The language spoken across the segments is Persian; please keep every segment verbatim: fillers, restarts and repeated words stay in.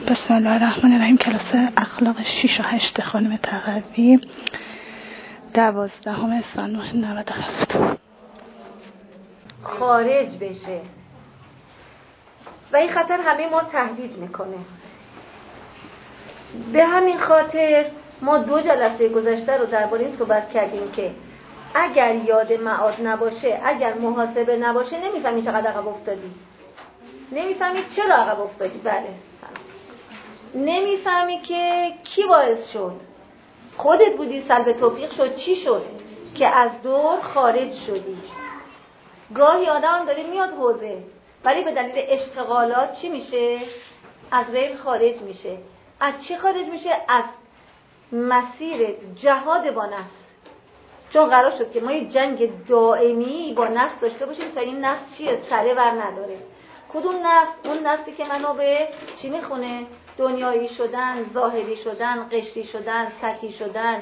بسم الله الرحمن الرحیم. کلاس اخلاق شش و هشت خانم تقوی، دوازدهم سال نود و هفت. خارج بشه و این خطر همه ما رو تهدید میکنه. به همین خاطر ما دو جلسه گذشته رو درباره این صحبت کردیم که اگر یاد معاد نباشه، اگر محاسبه نباشه، نمیفهمی چقدر عقب افتادی، نمیفهمی چرا عقب افتادی. بله، نمیفهمی که کی باعث شد، خودت بودی، سلب توفیق شد، چی شد که از دور خارج شدی. گاهی آدم داره میاد حوزه ولی به دلیل اشتغالات چی میشه؟ از ریل خارج میشه. از چی خارج میشه؟ از مسیر جهاد با نفس. چون قرار شد که ما یه جنگ دائمی با نفس داشته باشیم تا این نفس چیه؟ سره ور نداره. کدوم نفس؟ اون نفسی که منو به چی میخونه؟ دنیایی شدن، ظاهری شدن، قشری شدن، سطحی شدن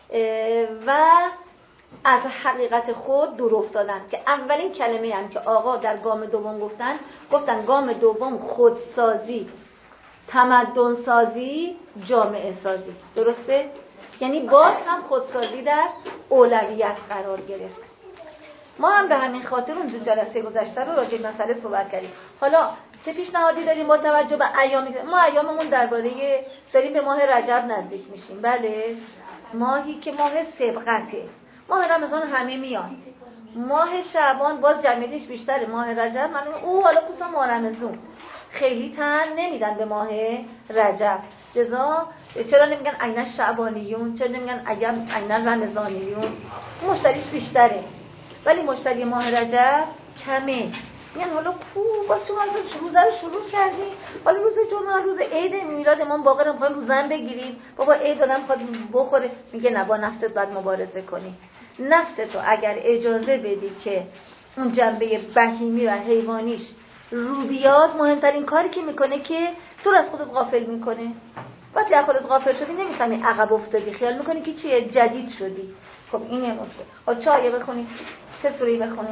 و از حقیقت خود دور افتادن. که اولین کلمه هم که آقا در گام دوم گفتن، گفتن گام دوم خودسازی، تمدن سازی، جامعه سازی. درسته؟ یعنی باز هم خودسازی در اولویت قرار گرفت. ما هم به همین خاطر اون دو جلسه گذشته رو راجع به مسئله صحبت کردیم. حالا چه پیشنهادی داریم با توجه به ایامی؟ ما ایاممون درباره داریم به ماه رجب نزدیک میشیم. بله، ماهی که ماه سبقته. ماه رمضان همه میان، ماه شعبان باز جمعیتش بیشتره، ماه رجب معلومه او حالا خصوصا ماه رمضان خیلی تن نمیدن به ماه رجب. جزا چرا نمیگن عین شعبانیون، چرا نمیگن عین رمضانیون؟ مشتریش بیشتره ولی مشتری ماه رجب کمه. میگن حالا کو باز شما روزه رو شروع کردیم، حالا روز جمعه، روز عید میلاد امام باقر رو میخوایم روزن بگیریم، بابا عید آدم خواهد بخوره. میگه نه، با نفست باید مبارزه کنی. نفستو اگر اجازه بدی که اون جنبه بهیمی و حیوانیش رو بیاد، مهمترین کاری که میکنه که تو از خودت غافل میکنه. وقتی از خودت غافل شدی نمیفهمی عقب افتادی، خیال میکنی که چیه؟ جدید شدی. خب اینه موضوع. خب چه آیه بخونی؟ چه سوره بخونی؟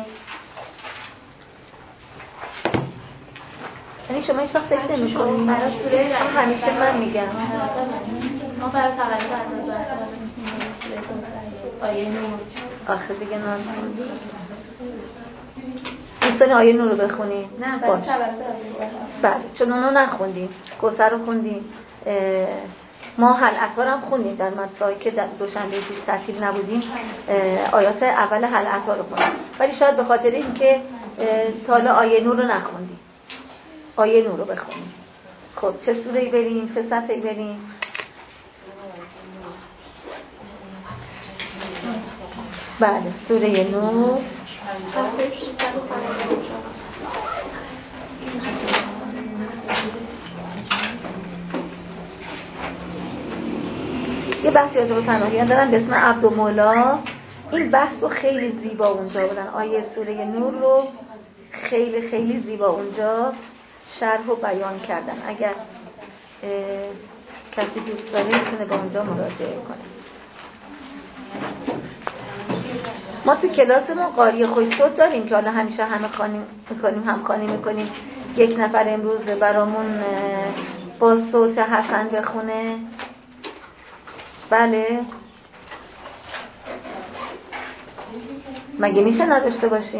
یعنی شما هیچ وقت فکر نمی‌کنید برای سوره هم همیشه من میگم ما برای تولد آیه نور آخه دیگه ناز دوستان آیه نور رو بخونی؟ نه برای تولد بله، چون اونو نخوندیم، کوثر رو خوندیم، ما حل اطهار هم خوندیم در مدرسه‌ای که در دوشنبه پیش تعطیل نبودیم، آیات اول حل اطهار رو خوندیم، ولی شاید به خاطر اینکه تالا آیه نور رو نخوندیم. آیه نور رو بخونیم. خب چه سوره‌ای بریم؟ چه صفحه‌ای بریم؟ بله، سوره نور یه بحثی از پناهیان دارن به اسم عبدالمولا. این بحث رو خیلی زیبا اونجا بودن. آیه سوره نور رو خیلی خیلی زیبا اونجا شرح و بیان کردن. اگر کسی دوست داره میتونه به اونجا مراجعه کنه. ما تو کلاسمون قاری خوش‌صوت داریم که حالا همیشه همه خوانی میکنیم، هم خوانی میکنیم. یک نفر امروز برامون با صوت حسن بخونه. بله، مگه میشه نداشته باشیم؟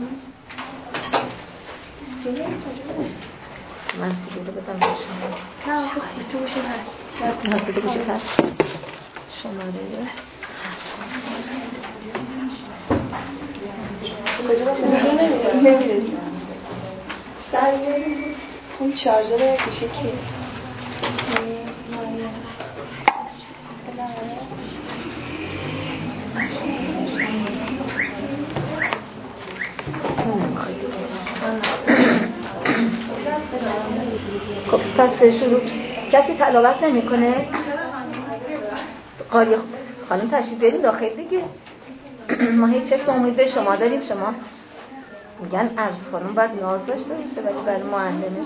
من سیده رو بدم به شما. نه تو گوشی هست. نه سیده گوشی هست. شماره کجا باید نمیدونی سر اون شارژر گوشی که خب پس شروع. کسی تلاوت نمی کنه؟ قاری خانم تشریف بریم داخل دیگه. ما هیچ چشم امید به شما داریم. شما میگن از خانم باید ناز داشته باشه ولی برای معلمش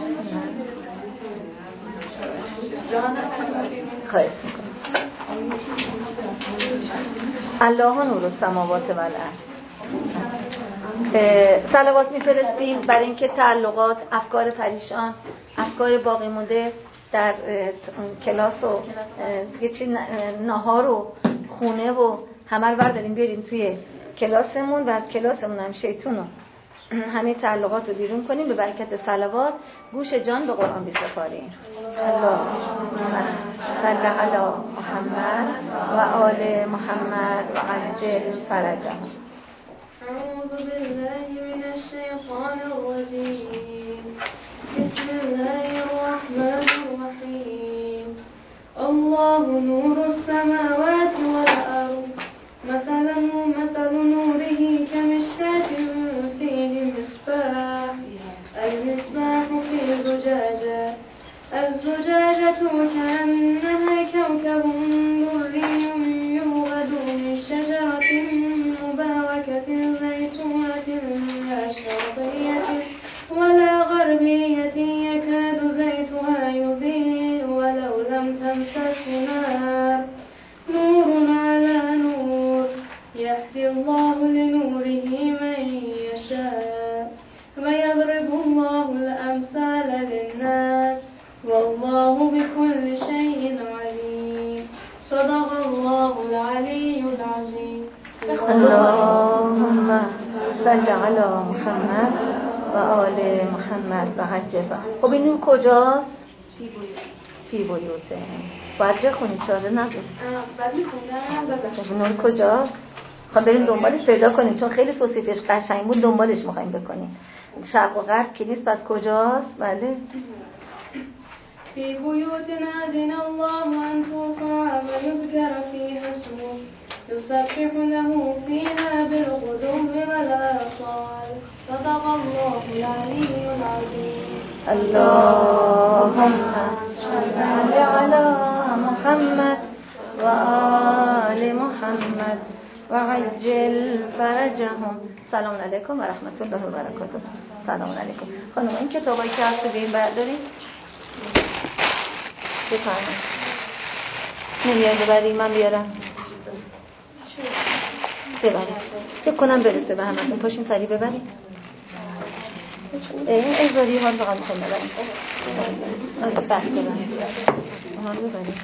خواهش میکنم. الله نور السماوات و الارض. صلوات میفرستیم برای اینکه تعلقات، افکار پریشان، افکار باقی مونده در کلاس و یه چی نهار و خونه و همه رو برداریم بیاریم توی کلاسمون و از کلاسمون هم شیطون و همه تعلقات رو بیرون کنیم. به برکت صلوات گوش جان به قرآن بسپاریم. اللهم صل علی محمد و آل محمد و عجل فرجهم. أعوذ بالله من الشيطان الرجيم. بسم الله الرحمن الرحيم. الله نور السماوات والأرض مثلا مثل نوره كمشكاة فيه مصباح المصباح في زجاجة الزجاجة كأنها كوكب دري يوقد من شجرة مباركة زيتونة لا شرقية ولا غربية يكاد زيتها يضيء ولو لم تمسسه نار نور على نور يهدي الله لنوره من يشاء ويضرب الله الأمثال للناس والله بكل شيء عليم. صدق الله العلي العظيم. اللهم صل على محمد و آل محمد و عجل. خب این نور کجاست؟ فی بیوته. باید بخونید چاره نگید. بعد میخوندم نور کجاست؟ خب بریم دنبالش پیدا کنیم چون خیلی توصیفش قشنگ بود، دنبالش میخوایم بکنیم. شرق و غرب که نیست، بعد کجاست؟ بله. في بيوت أذن الله أن ترفع ويذكر فيها اسمه يسبح له فيها بالغدو والآصال. صدق الله العلي العظيم. اللهم صل على محمد و آل محمد و عجل فرجهم. سلام علیکم و رحمت الله و برکاته. سلام علیکم. خانم این کتابایی که هست بیاین برداریم بفرمایید. نمیاد ببریم؟ من بیارم ببریم. فکر کنم برسه به همتون. پاشین سریع ببریم. این ازاری ها رو فقط میخوایم ببریم. بس ببریم. ها رو ببریم.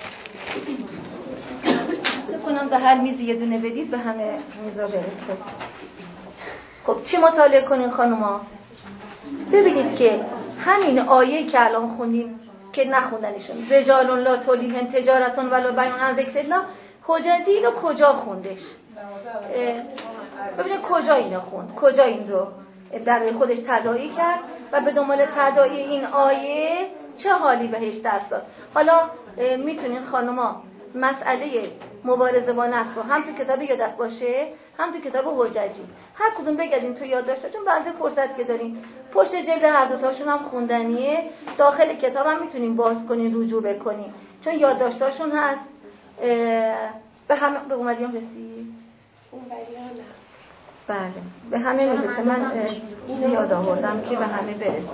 فکر کنم به هر میزی یه دونه بدید به همه میزا برسه. خب چی مطالعه کنین خانوما؟ ببینید که همین آیه که الان خوندیم که نخوندنشون رجال لا تلهیهم تجارت ولا بیع عن ذکر الله، حجتی اینو کجا خوندش؟ ببینید کجا اینو خوند، کجا این رو برای خودش تداعی کرد و به دنبال تداعی این آیه چه حالی بهش دست داد. حالا میتونین خانوما مسئله مبارزه با نفس رو هم تو کتاب یادت باشه هم تو کتاب حجتی هر کدوم بگردین تو یادداشتتون، بعد فرصت که دارین پشت جلد هر دو تاشون هم خوندنیه. داخل کتاب هم میتونین باز کنین رجوع بکنین چون یادداشتاشون هست. به همه به اومدیم رسید؟ اون بریانه. بله به همه میرسه. من یاد آوردم که به همه برسه.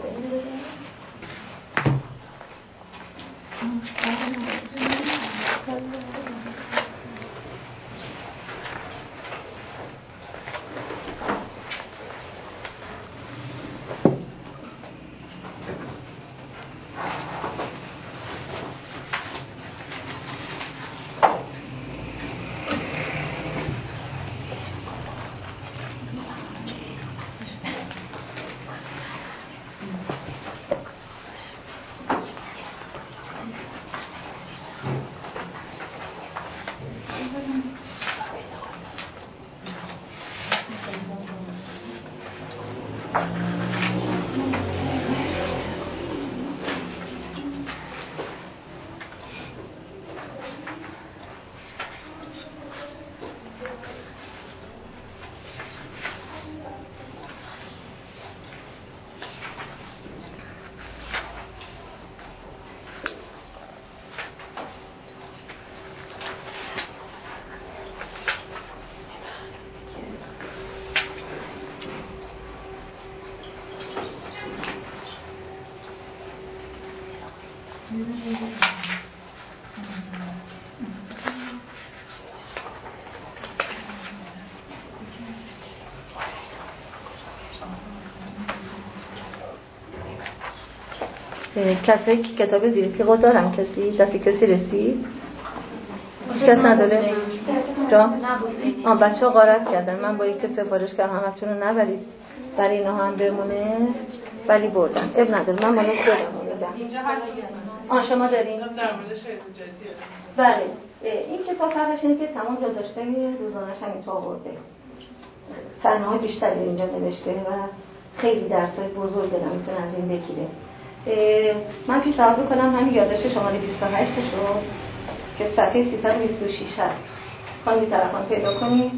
کسی که کتاب زیر تیغ دارم؟ کسی؟ دستی کسی رسید؟ هیچ کس نداره؟ جا؟ آه بچه ها غارت کردن. من با یک سفارش کردم همتون رو نبرید برای اینا هم بمونه ولی بردن. اب نداره من مالا خودم اینجا آه شما دارین؟ در مورد شاید حجتی. بله این کتاب فرقش اینه که تمام یادداشت‌های روزانه‌اش هم اینجا آورده. صحنه‌های بیشتری اینجا نوشته و خیلی درس‌های بزرگ دارم میتونه از این بگیره. من پیشنهاد می‌کنم همین یادداشت شماره بیست و هشت رو که صفحه سیصد و بیست و شش هست. خواهی طرفان پیدا کنید.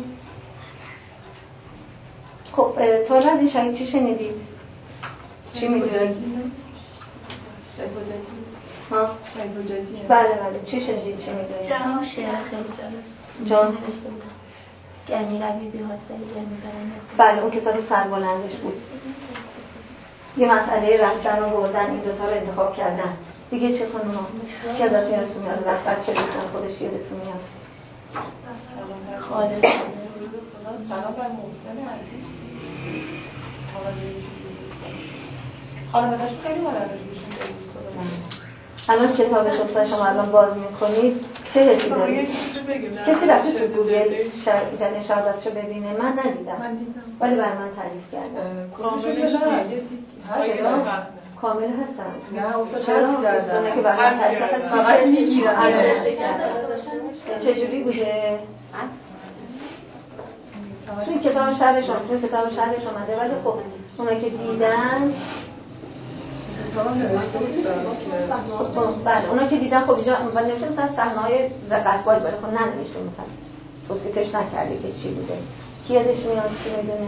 خب تا از این شاید چی شنیدید؟ چی می‌دونید؟ شاید حجتی. ها؟ شاید حجتی. بله بله چی شنیدید؟ چی می‌دونید؟ جهان شعر خیلی جالب جان نوشته بودم گرمی روی بی حاصلی گرمی برنده. بله اون کتاب سربلندش بود. یه مسئله رفتن و بردن این دوتا رو انتخاب کردن. دیگه چه خانوما؟ چی ازتون یادتون میاد؟ رفتن چه بودن خودش یادتون میاد؟ خالد سلام بر محسن عزیز. خانواده‌اش خیلی مادر بودشون. الان کتابش افتاد شما الان باز میکنید چه حسی دارید؟ کسی رفته تو گوگل جنه شهادتشو ببینه؟ من ندیدم ولی برای من تعریف کردم. کاملش کامل هستن؟ نه افتاد چرا؟ افتاد که برای من تعریف کردم فقط میگیرم. چجوری بوده؟ توی کتاب شهرشون توی کتاب شهرش اومده ولی خب اونا که دیدن بله اونا که دیدن خب اینجا اول نوشته مثلا صحنه‌های رقصباری باره خب ننوشته مثلا توصیفش نکرده که چی بوده. کی یادش میاد؟ کی میدونه؟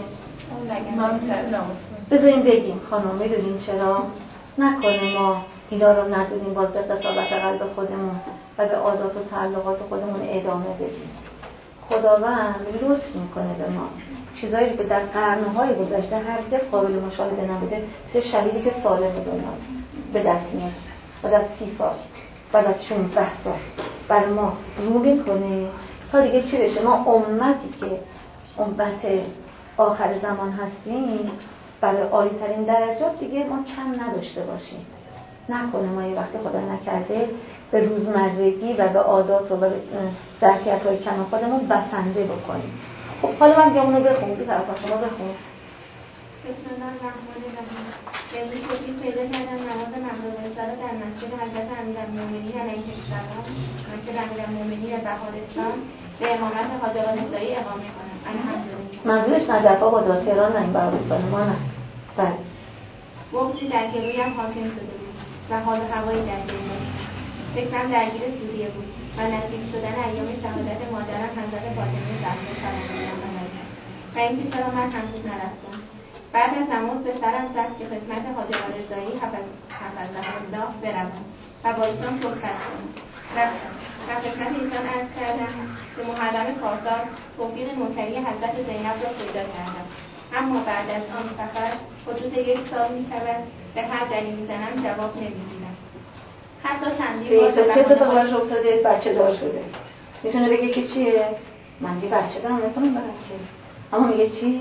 بذاریم بگیم خانم میدونیم چرا نکنه ما اینا رو ندونیم باز به قصابت قلب خودمون و به عادات و تعلقات خودمون ادامه بدیم. خداوند لطف میکنه به ما چیزایی که در قرن‌های گذشته هرگز قابل مشاهده نبوده مثل شهیدی که سالم دنیا به دست میاد بعد از سی سال بعد از شانزده سال برای ما رو میکنه تا دیگه چی بشه ما امتی که امت آخر زمان هستیم برای عالی‌ترین درجات دیگه ما کم نداشته باشیم. نکنه ما یه وقتی خدا نکرده به روزمرگی و به عادات و به ظرفیت‌های کم خودمون بسنده بکنیم. خب حالا من بیام اونو بخونم بی طرف شما بخون. بسم الله الرحمن الرحیم. امروز توفیق پیدا کردم نماز مغرب و عشا را در مسجد حضرت امیرالمؤمنین علیه السلام مسجد امیرالمؤمنین بهارستان به امامت حاج آقا رضایی اقامه کنم. الحمدلله. منظورش نجف آباد تهران نه این بهارستان ما نه. بله. بغضی در گلویم حاکم شده بود و حال و هوایی درگیر بود. فکرم درگیر سوریه بود و نزدیک شدن ایام شهادت مادرم حضرت فاطمه زهرا سلام الله علیها و اینکه چرا من هنوز نرفتم. بعد از نماز به سرم زد که خدمت حاج آقا رضایی حفظه الله بروم و با ایشان صحبت کنم. رفتم و خدمت ایشان عرض کردم که محرم کارزار توفیق نوکری حضرت زینب را پیدا کردم، اما بعد از آن سفر حدود یک سال می شود به هر دلیل میزنم جواب نمیگیرم. حتی چندین بار چه اتفاقی افتاده؟ بچه دار شده. میتونه بگه که چیه؟ من دیگه بچه دارم نکنم برم که اما میگه چی؟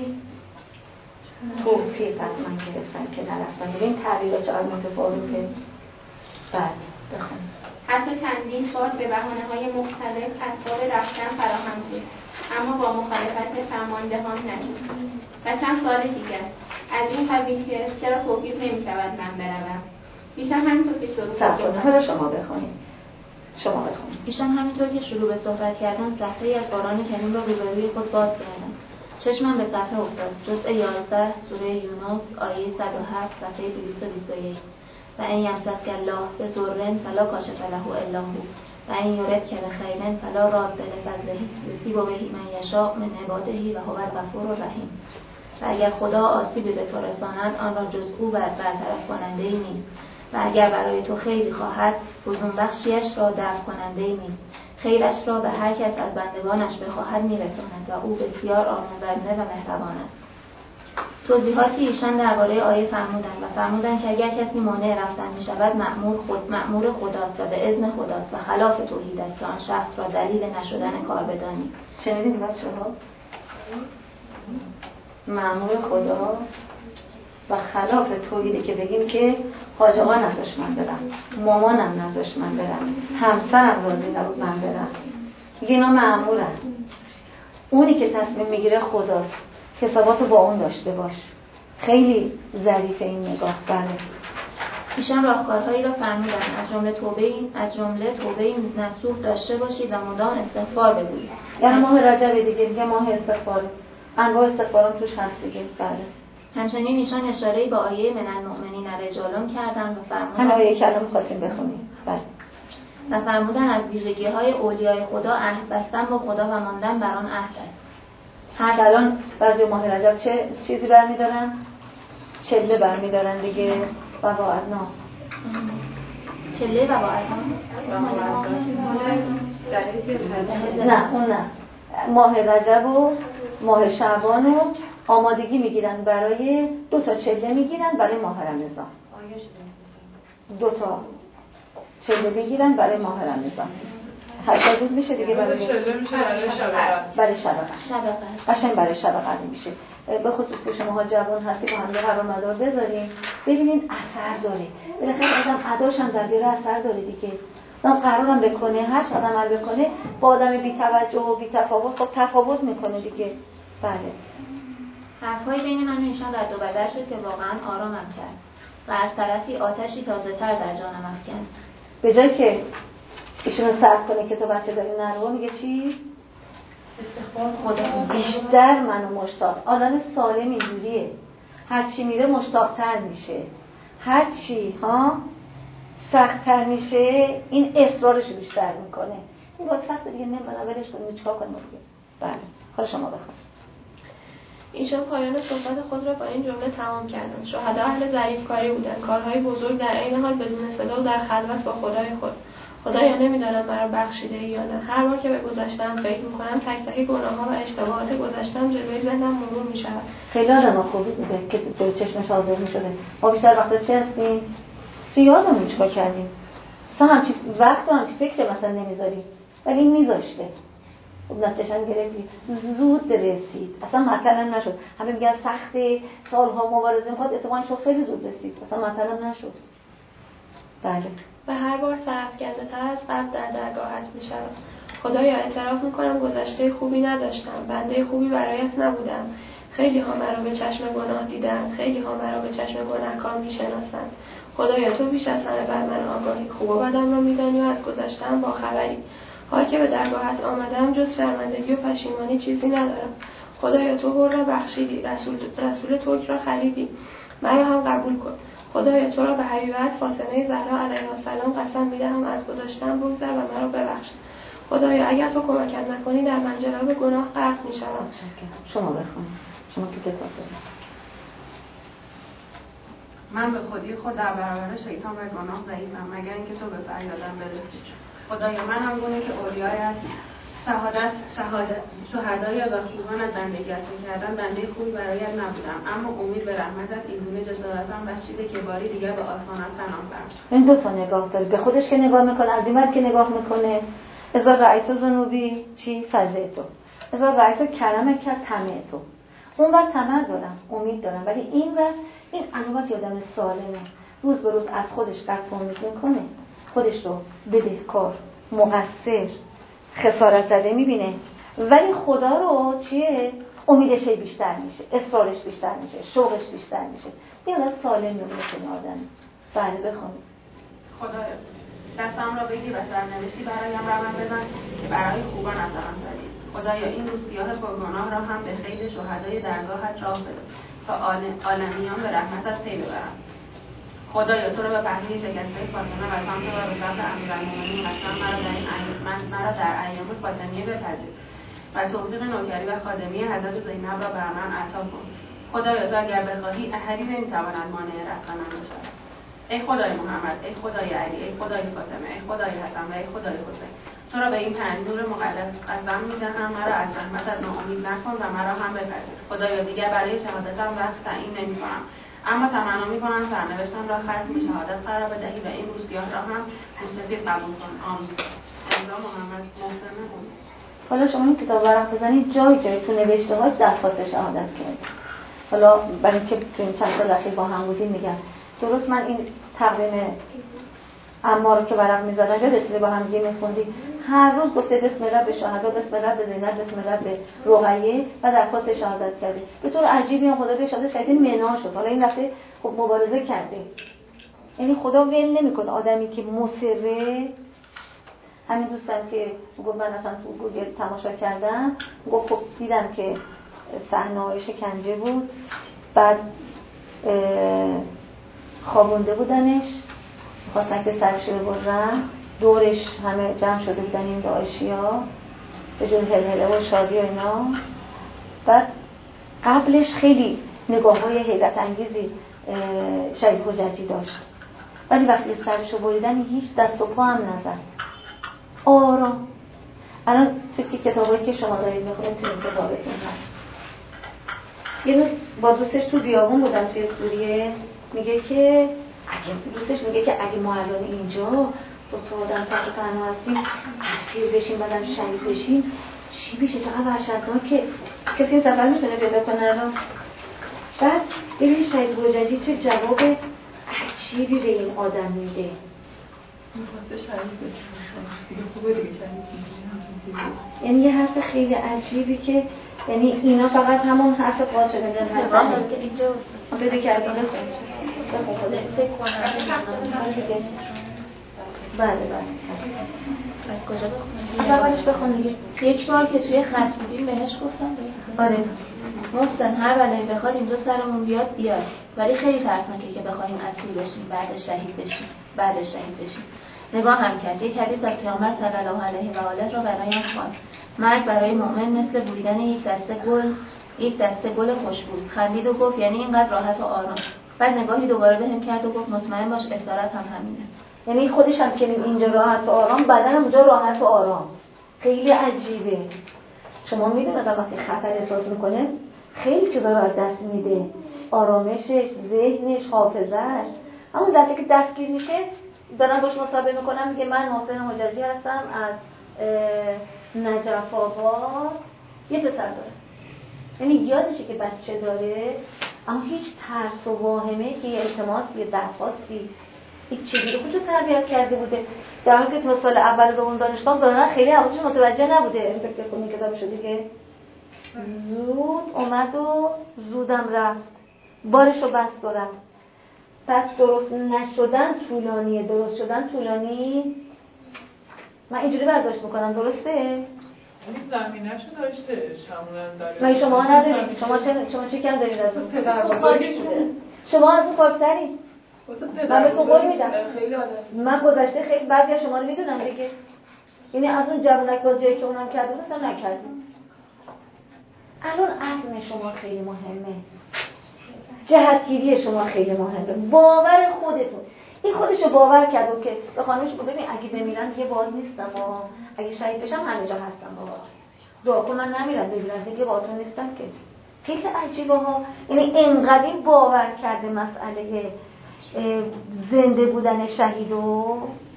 توفیق از من گرفتن که نرفتن. ببین تعبیرها چقدر متفاوته. بعد بخون. حتی چندین بار به بهانه‌های مختلف اسباب رفتن فراهم شد، اما با مخالفت فرماندهان نشد. و چند سال دیگر از این قبیل که چرا توفیق نمی‌شود من بروم. ایشان همینطور که شروع کردن. حالا شما بخونید. شما بخونید. ایشان همینطور که شروع به صحبت کردن صفحه‌ای از قرآن کریم را روبروی خود باز کردند. چشمم به صفحه افتاد. جزء یازده سوره یونس آیه صد و هفت صفحه دویست و بیست و یک. و این یمسسک الله به ضرر فلا کاشف له الا هو و این یردک بخیر فلا راد لفضله یصیب به من یشاء من عباده و هو الغفور الرحیم. و اگر خدا آسیبی به تو رساند آن را جز او بر برطرف کننده ای نیست و اگر برای تو خیری خواهد فزون بخشیش را دفع کننده ای نیست. خیرش را به هر کس از بندگانش بخواهد میرساند و او بسیار آمرزنده و مهربان است. توضیحاتی ایشان درباره آیه فرمودند و فرمودند که اگر کسی مانع رفتن می شود مأمور خود مأمور خداست و به اذن خداست و خلاف توحید است که آن شخص را دلیل نشدن کار بدانید. شنیدید بچه‌ها؟ مأمور خداست و و خلاف توحیده که بگیم که حاج آقا نذاش من برم، مامانم نذاش من برم، همسرم راضی نبود من برم. میگه اینا مأمورن. اونی که تصمیم میگیره خداست. حساباتو با اون داشته باش. خیلی ظریفه این نگاه. بله. ایشان راهکارهایی را فرمودند از جمله توبه از جمله توبه نصوح داشته باشید و مدام استغفار بگویید. یعنی ماه رجب دیگه میگه ماه استغفار. انواع استغفارم توش هست دیگه. بله. همچنین ایشان اشاره‌ای به آیه من المؤمنین رجالون کردند و فرمودند همین آیه که الان می‌خواستیم بخونیم. بله. و فرمودند از ویژگی‌های اولیای خدا عهد بستن با خدا و ماندن بر آن عهد است. هر الان بعضی ماه رجب چه چیزی برمی‌دارن؟ چله برمی‌دارن دیگه. و وعدنا. چله و وعدنا. نه اون نه. ماه رجب و ماه شعبان و آمادگی میگیرن برای دو تا چله میگیرن برای ماه رمضان. دو تا چله میگیرن برای ماه رمضان. هر روز میشه دیگه برای چله میشه برای شب قدر. برای شب قدر. شب قدر. قشنگ برای شب قدر میشه. به خصوص که شماها جوان هستی با هم قرار مدار بذارین ببینین اثر داره. بالاخره آدم اداش هم در بیاره اثر داره دیگه. آدم قرارم بکنه هر چقدر عمل بکنه با آدم بی توجه و بی تفاوت خب تفاوت میکنه دیگه. بله. حرف‌های بین من و ایشان رد و بدل شد که واقعا آرامم کرد و از طرفی آتشی تازه‌تر در جانم افکند. به جای که ایشونو صرف کنه که تو بچه داری نرو میگه چی؟ خدا بیشتر منو مشتاق. آدم سالم اینجوریه. هر چی میره مشتاق‌تر میشه. هر چی ها سخت‌تر میشه این اصرارش رو بیشتر میکنه. این وقت فقط دیگه نمی‌بنا ولش کنیم چیکار کنیم دیگه. بله. حالا شما بخونید. ایشان پایان صحبت خود را با این جمله تمام کردند. شهدا اهل ظریف‌کاری بودند، کارهای بزرگ در عین حال بدون صدا و در خلوت با خدای خود. خدایا نمیدانم مرا بخشیده ای یا نه. هر بار که به گذشته‌ام فکر می‌کنم تک تک گناه‌ها و اشتباهات گذشته‌ام جلوی ذهنم مرور می‌شود. خیلی آدم خوبی بوده که دو چشمش حاضر می‌شده. ما بیشتر وقتا چه هستیم؟ چه یادمون چیکار کردیم؟ مثلا همچی وقت و همچی فکر مثلا نمی‌ذاریم. ولی این می‌ذاشته. خب نتیجه‌اش گرفتی زود رسید. اصلا مطلب نشد. همه میگن سخته، سال‌ها مبارزه می‌خواد، اتفاقا شو خیلی زود رسید. اصلا مطلب نشد. بله. و هر بار سرافکنده تر از قبل در درگاهت می شود. خدایا اعتراف می کنم گذشته خوبی نداشتم، بنده خوبی برایت نبودم. خیلی ها مرا به چشم گناه دیدند، خیلی ها مرا به چشم گناهکار می شناسند. خدایا تو بیش از همه بر من آگاهی، خوب و بدم را می دانی و از گذشته‌ام با خبری. حال که به درگاهت آمدم جز شرمندگی و پشیمانی چیزی ندارم. خدایا تو گل را بخشیدی، رسول رسول توک را خریدی، مرا هم قبول کن. خدایا تو را به حبیبت فاطمه زهرا علیها السلام قسم می‌دهم از گذشته‌ام بگذر و مرا ببخش. خدایا اگر تو کمکم نکنی در منجلاب گناه غرق می‌شوم. شما بخونید. شما که کتاب دارید. من به خودی خود در برابر شیطان و گناه ضعیفم مگر اینکه تو به فریادم برسی. خدایا من هم گونه که اولیای است شهادت شهادت شهدای و خوبان از بندگیت می‌کردن بنده خوبی برایت نبودم، اما امید به رحمتت این گونه جسارتم بخشیده که باری دیگر به آسمانت پناه برم. این دو تا نگاه داره. به خودش که نگاه میکنه، از این ور که نگاه میکنه. اذا رأیت ذنوبی چی فزعت. اذا رأیت کرمک طمعت. اون ور طمع دارم، امید دارم، ولی این ور این علامت آدم سالمه. روز به روز از خودش قطع امید میکنه. خودش رو بدهکار، مقصر، خسارت زده میبینه، ولی خدا رو چیه؟ امیدش بیشتر میشه، اصرارش بیشتر میشه، شوقش بیشتر میشه. این آدم سالم میمونه که آدم. بله بخونید. خدایا دستم را بگیر و سرنوشتی برایم رقم بزن که برای خوبان از آن زدی. خدایا این روز سیاه پرگناه را هم به خیل شهدای درگاهت راه بده تا عالمیان به رحمتت پی ببرند. خدایا تو را به پهلوی شکسته فاطمه و سمت و به سمت امیرالمومنین قسم مرا در این ایام من مرا در ایام فاطمیه بپذیر و توفیق نوکری و خادمی حضرت زینب را بر من عطا کن. خدایا تو اگر بخواهی احدی نمیتواند مانع رفتن من بشود. ای خدای محمد، ای خدای علی، ای خدای فاطمه، ای خدای حسن و ای خدای حسین، تو را به این تنور مقدس قسم میدهم مرا از رحمتت ناامید نکن و مرا هم بپذیر. خدایا دیگر برای شهادتم وقت تعیین نمی‌کنم، اما تمنا می‌کنم سرنوشتم را ختم شهادت قرار بدهی و این روز سیاه را هم مستفید قبول کن. آمین. امضا محمد محسن اون. حالا شما این کتاب ورق بزنید جای جای تو نوشته هاش درخواست شهادت کرد. حالا برای اینکه تو این چند سال اخیر با هم بودیم میگم درست من این تقویم اما رو که ورق می‌زدن یادتونه با هم دیگه می‌خوندیم هر روز گفته بسم الله به شهدا، بسم الله به زینب، بسم الله به رقیه و درخواست شهادت کرده. به طور عجیبی هم خدا به شهادت شهید منا شد. حالا این رفته خب مبارزه کرده. یعنی خدا ول نمی‌کنه آدمی که مصره. همین دوستم که گفت من اصلا تو گوگل تماشا کردم گفت خب دیدم که صحنه‌های شکنجه بود، بعد خوابونده بودنش، خواستن که سرش رو بردن، دورش همه جمع شده بودن این داعشی ها به جور هلهله و شادی و اینا. بعد قبلش خیلی نگاه های حیرت انگیزی شهید حجتی داشت، ولی وقتی سرش رو بریدن هیچ دست و پا هم نزد، آرام. الان توی کتابایی که شما دارید میخونید توی کتابتون هست. یه روز با دوستش تو بیابون بودن توی سوریه، میگه که اگه دوستش میگه که اگه ما الان اینجا دو تا آدم تک تنها هستیم اسیر بشیم بعدم شهید بشیم چی میشه؟ چقدر وحشتناکه. کسی این سفر میتونه پیدا کنه الان؟ بعد ببینید شهید حجتی چه جواب عجیبی به این آدم میده. میخواسته شهید بشه، خوبه دیگه شهید. یعنی یه حرف خیلی عجیبی که یعنی اینا فقط همون حرف قاصد شده نگاه که اینجا هم پیدا کردیم فکر کنم بله بله از کجا بخونم؟ اولش بخون دیگه. یک بار که توی خط بودیم بهش گفتم آره محسن هر بلایی بخواد اینجا سرمون بیاد بیاد، ولی خیلی ترسناکه که بخوایم اسیر بشیم بعد شهید بشیم بعد شهید بشیم. نگاه هم کرد. یک حدیث از پیامبر صلی الله علیه و آله را برایم خواند. مرگ برای مؤمن مثل بریدن یک دسته گل یک دسته گل خوشبوست. خندید و گفت یعنی اینقدر راحت و آرام. بعد نگاهی دوباره بهم کرد و گفت مطمئن باش اسارت هم همینه. یعنی خودش هم که اینجا راحت و آرام، بدن اونجا راحت و آرام. خیلی عجیبه. شما میدونید وقتی خطر احساس میکنه خیلی چیزا رو از دست میده، آرامشش، ذهنش، حافظه‌اش. همون دستی که دستگیر میشه دارم باش مصاحبه میکنم میگه من محسن حجتی هستم از نجف آباد، یه پسر داره. یعنی یادشه که بچه داره اما هیچ ترس و واهمه که یه التماس یه درخواستی هیچ چیزی رو خودشو تربیت کرده بوده. در حالی که تو سال اول دوم دانشگاه ظاهرا خیلی حواسش متوجه نبوده. فکر کنم کتابشو دیگه زود اومد و زودم رفت، بارشو بست و رفت. پس درست نشدن طولانیه، درست شدن طولانی. من اینجوری برداشت میکنم، درسته؟ این زمینه‌شو داشته شمولن داره. مگه شما ندارید؟ شما چه شما چه کم دارید از اون؟ پدر بزرگش بوده. شما از اون پاکترین. من به تو قول میدم. خیلی آدم. من گذشته خیلی بعضی از شما رو میدونم دیگه. یعنی از اون جوونک بازیایی که اونم کرده بود اصلا نکردیم. الان عزم شما خیلی مهمه. جهتگیری شما خیلی مهمه. باور خودتون. این خودشو باور کرده که به خانمش گفت ببین اگه بمیرن دیگه باز نیستم و اگه شهید بشم همه جا هستم بابا. دعا کن من نمیرم بمیرم دیگه باهاتون نیستم که. خیلی عجیبه ها. یعنی اینقدر باور کرده مسئله زنده بودن شهید و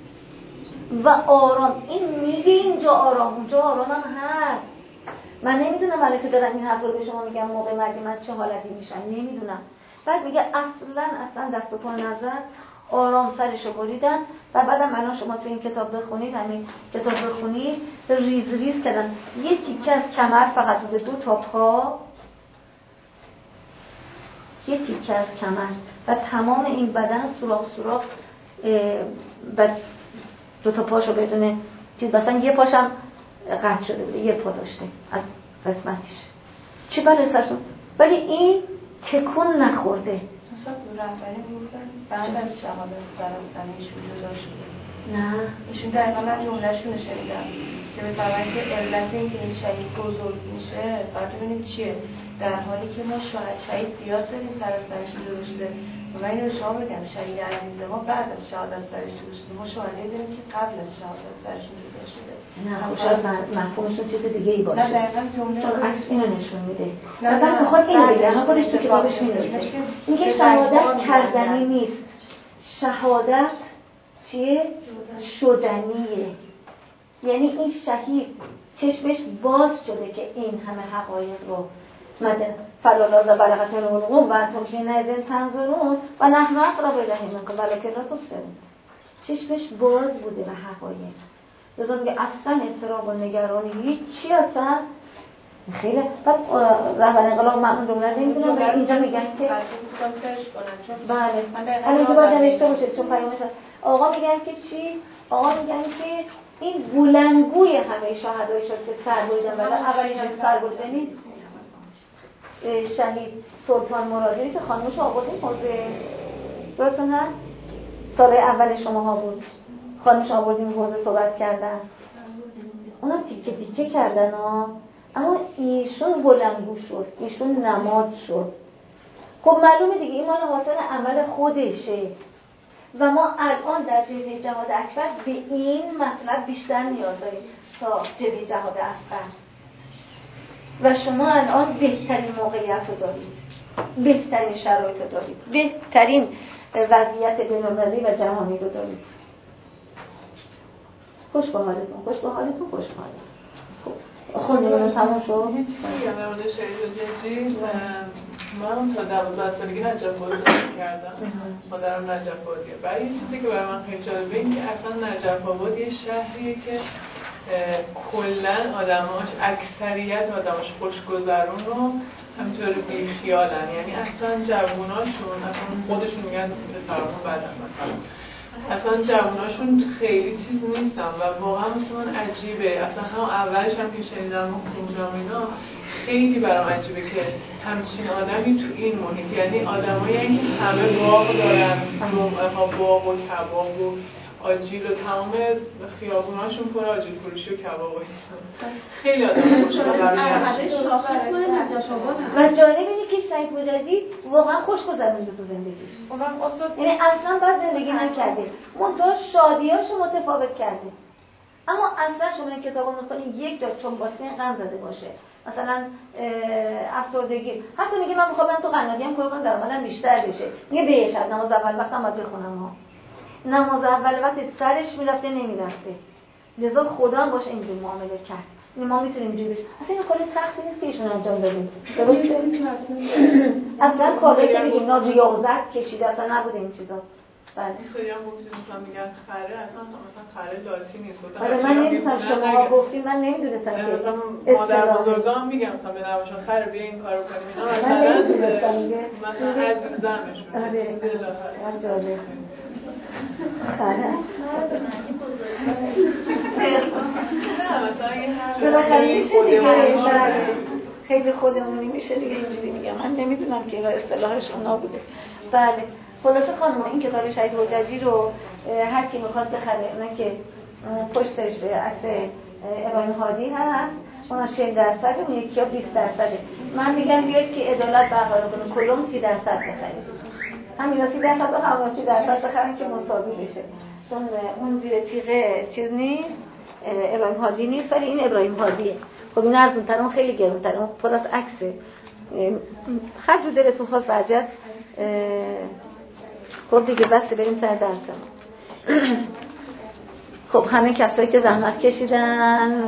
و آرام. این میگه اینجا آرام اونجا آرام هم هست. من نمیدونم ولی که دارم این حرف رو به شما میگم موقع مرگ من چه حالتی میشم نمیدونم. بعد میگه اصلا اصلا دست و پا نزد، آرام سرشو بریدن و بعدم الان شما تو این کتاب بخونید، همین کتاب بخونید ریز ریز کردن. یه تیکه از کمر فقط بوده، دو تا پا، یه تیکه از کمر و تمام این بدن سوراخ سوراخ و دو تا پاشو بدونه چیز، مثلا یه پاشم قطع شده بوده، یه پا داشته از قسمتش. چه بله سرشون؟ ولی این تکون نخورده. مثلا تو رهبری میگفتن بعد از شهادت سرستن ایشون جدا شده. نه ایشون دقیقا من جملهشون رو شنیدم که به طبعی که علت این که این شهید بزرگ میشه باید ببینیم چیه. در حالی که ما شاید شهید زیاد داریم سرستنشون جدا شده و من این رو شما بگم شهید عزیز ما بعد از شهادت سرش جدا شده، ما شاهده داریم که قبل از شهادت سرشون جدا شده. نه خب شاید مفهومشون چیز دیگه ای باشه. نه دقیقا جمله چون عکس اینو نشون میده. مثلا میخواد اینو بگه، اما خودش تو کتابش میدونه. این که شهادت کردنی نیست. شهادت چیه؟ شدنیه. یعنی این شهید چشمش باز شده که این همه حقایق رو مده فلالاز بلغت الحلقوم و انتم حین اذن تنظرون و نحن اقرب الیه منکم ولکن لا تبصرون. چشمش باز بوده به حقایق. لذا میگه اصلا اضطراب و نگرانی هیچی اصلا خیلی. بعد رهبر انقلاب مأمون جمله نمیدونم اینجا میگن که بله الان اینجا باید نوشته باشه چون پیامش آقا میگن که چی؟ آقا میگن که این بلندگوی همه شهدای شد که سر بریدن. ولی اولین هم سر بریده نیست. شهید سلطان مرادی که خانمش آوردیم حوزه براتون هم سال اول شما ها بود، خانمش آوردیم حوزه صحبت کردن، اونا تیکه تیکه کردن ها. اما ایشون بلندگو شد، ایشون نماد شد. خب معلومه دیگه این مال حاصل عمل خودشه و ما الان در جبهه جهاد اکبر به این مطلب بیشتر نیاز داریم تا جبهه جهاد اصغر. و شما الان بهترین موقعیت رو دارید، بهترین شرایط رو دارید، بهترین وضعیت بین‌المللی و جهانی رو دارید. خوش به حالتون، خوش به حالتون، خوش به حالتون. خودمون تمام شد. هیچ چیزی هم نمونه شهید حجاجی. من تا دوازده سالگی نجف آباد کردم. مادرم نجف آبادیه. برای یه چیزی که برای من خیلی جالبه این که اصلا نجف آباد یه شهریه که کلن آدماش، اکثریت آدماش خوشگذرون و همینطور بیخیالن. یعنی اصلا جووناشون، اصلا خودشون میگن پسرامون بدن مثلا، اصلا جواناشون خیلی چیز نیستن و واقعا مثل من عجیبه. اصلا هم اولش هم که شنیدم و خوندم اینا خیلی برام عجیبه که همچین آدمی تو این محیط، یعنی آدمایی که همه باغ دارن، جمعه ها باغ و کباب و آجیل و تمام خیابوناشون پر آجیل فروشی و کباب هستن. خیلی آدم خوشگذرون و جالب اینه که شهید حجاجی واقعا خوشگذرونده تو زندگیش. یعنی اصلا بد زندگی نکرده، منتها شادیاشو متفاوت کرده. اما اصلا شما این کتابو میخونین یک جا چون واسه غم زده باشه، مثلا افسردگی، حتی میگه من میخوام تو قنادیم کار کنم درآمدم بیشتر بشه، میگه بهش از نماز اول وقتم باید بخونم ها. نماز اول وقت سرش میرفته نمیرفته، لذا خدا هم باشه اینجوری معامله کرد. این ما میتونیم اینجوری بشه. اصلا این کار سختی نیست که ایشون انجام بدیم. درسته؟ اصلا کاری که میگیم اینا ریاضت کشیده اصلا نبوده این چیزا. بله. خیلی هم گفتیم مثلا میگن خره، اصلا مثلا خره لاتی نیست. آره من نمیدونم شما گفتین، من نمیدونستم که مثلا مادر بزرگان میگم مثلا به نواشون خره بیا این کارو کنیم اینا مثلا مثلا عزیزمشون. آره. جالب. خره. بالاخره میشه دیگه، خیلی خودمونی میشه دیگه اینجوری میگم. من نمیدونم که این اصطلاحش اونا بوده. بله. خلاصه خانم این کتاب شهید حجاجی رو هر کی میخواد بخره، اون که پشتش عکس ابراهیم هادی هست، اون چهل درصد، اون یکی ها بیست درصده. من میگم بیاید که عدالت برقرار کنه، کلهم سی درصد بخرید. همین سی درصد و همون سی درصد بخرید که مساوی بشه. چون اون زیر تیغه چیز نیست، ابراهیم هادی نیست، ولی این ابراهیم هادیه. خب این ارزون‌تر، اون خیلی گرون‌تر، اون پر از عکسه. خرج و دلتون خواست برجت. خب دیگه بس بریم سر درسمون. خب همه کسایی که زحمت کشیدن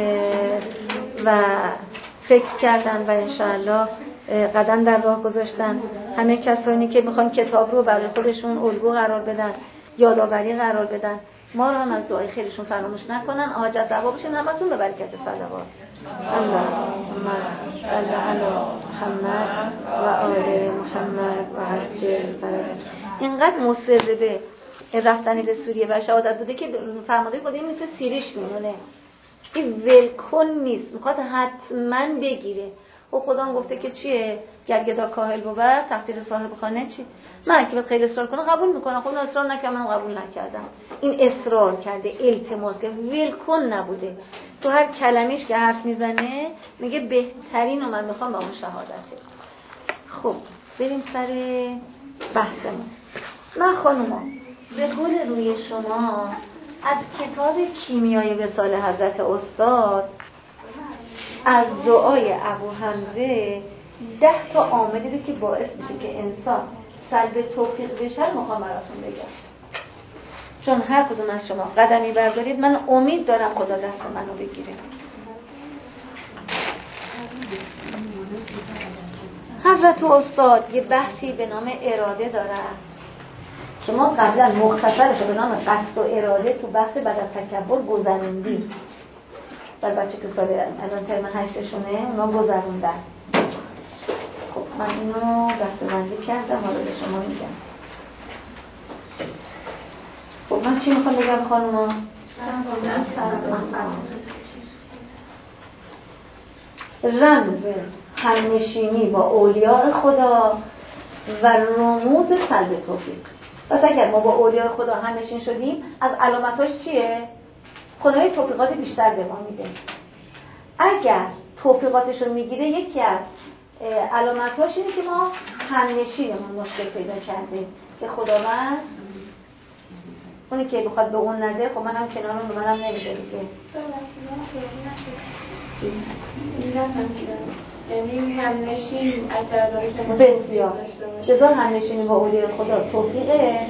و فکر کردن و انشاءالله قدم در راه گذاشتن، همه کسانی که میخوان کتاب رو برای خودشون الگو قرار بدن، یادآوری قرار بدن، ما رو هم از دعای خیرشون فراموش نکنن. حاجت دعوا بشین همتون به برکت صلوات. اللهم صل علی محمد و آل محمد و عجل فرجهم. اینقدر مصر به رفتن به سوریه و شهادت بوده که فرمانده خدا این مثل سیریش میمونه، این ولکن نیست، میخواد حتما بگیره. و خدا هم گفته که چیه؟ گرگدا کاهل بود تقصیر صاحب خانه چی؟ من که بس خیلی اصرار کنه قبول میکنم. خب من اصرار نکردم، من قبول نکردم. این اصرار کرده، التماس کرده، ولکن نبوده. تو هر کلمه‌اش که حرف میزنه میگه بهترین رو من میخوام با اون شهادته. خب بریم سر بحثمون. من خانوما به قول روی شما از کتاب کیمیای وصال حضرت استاد، از دعای ابو حمزه ده تا عاملی رو که باعث میشه که انسان سلب توفیق بشه میخوام براتون بگم. چون هر کدوم از شما قدمی بردارید من امید دارم خدا دست منو بگیره. حضرت استاد یه بحثی به نام اراده دارن که ما قبلا مختصرش به نام قصد و اراده تو بحث بعد از تکبر گذروندیم. در بچه که سال الان ترم هشتشونه اونا گذروندن. خب من اینو دسته‌بندی کردم، حالا به شما میگم. خب من چی میخوام بگم خانوما؟ رمز همنشینی با اولیاء خدا و رموز سلب توفیق. پس اگر ما با اولیاء خدا همنشین شدیم، از علامتاش چیه؟ خدای توفیقات بیشتر به ما میده. اگر توفیقاتش رو میگیره، یکی از علامتاش اینه که ما همنشینمون مشکل پیدا کردیم که خداوند اونی که بخواد به اون نده، خب منم کنار اون منم نمیده دیگه. چی؟ یعنی همنشین اثر داره که بسیار چطور همنشینی با اولیاء خدا توفیقه؟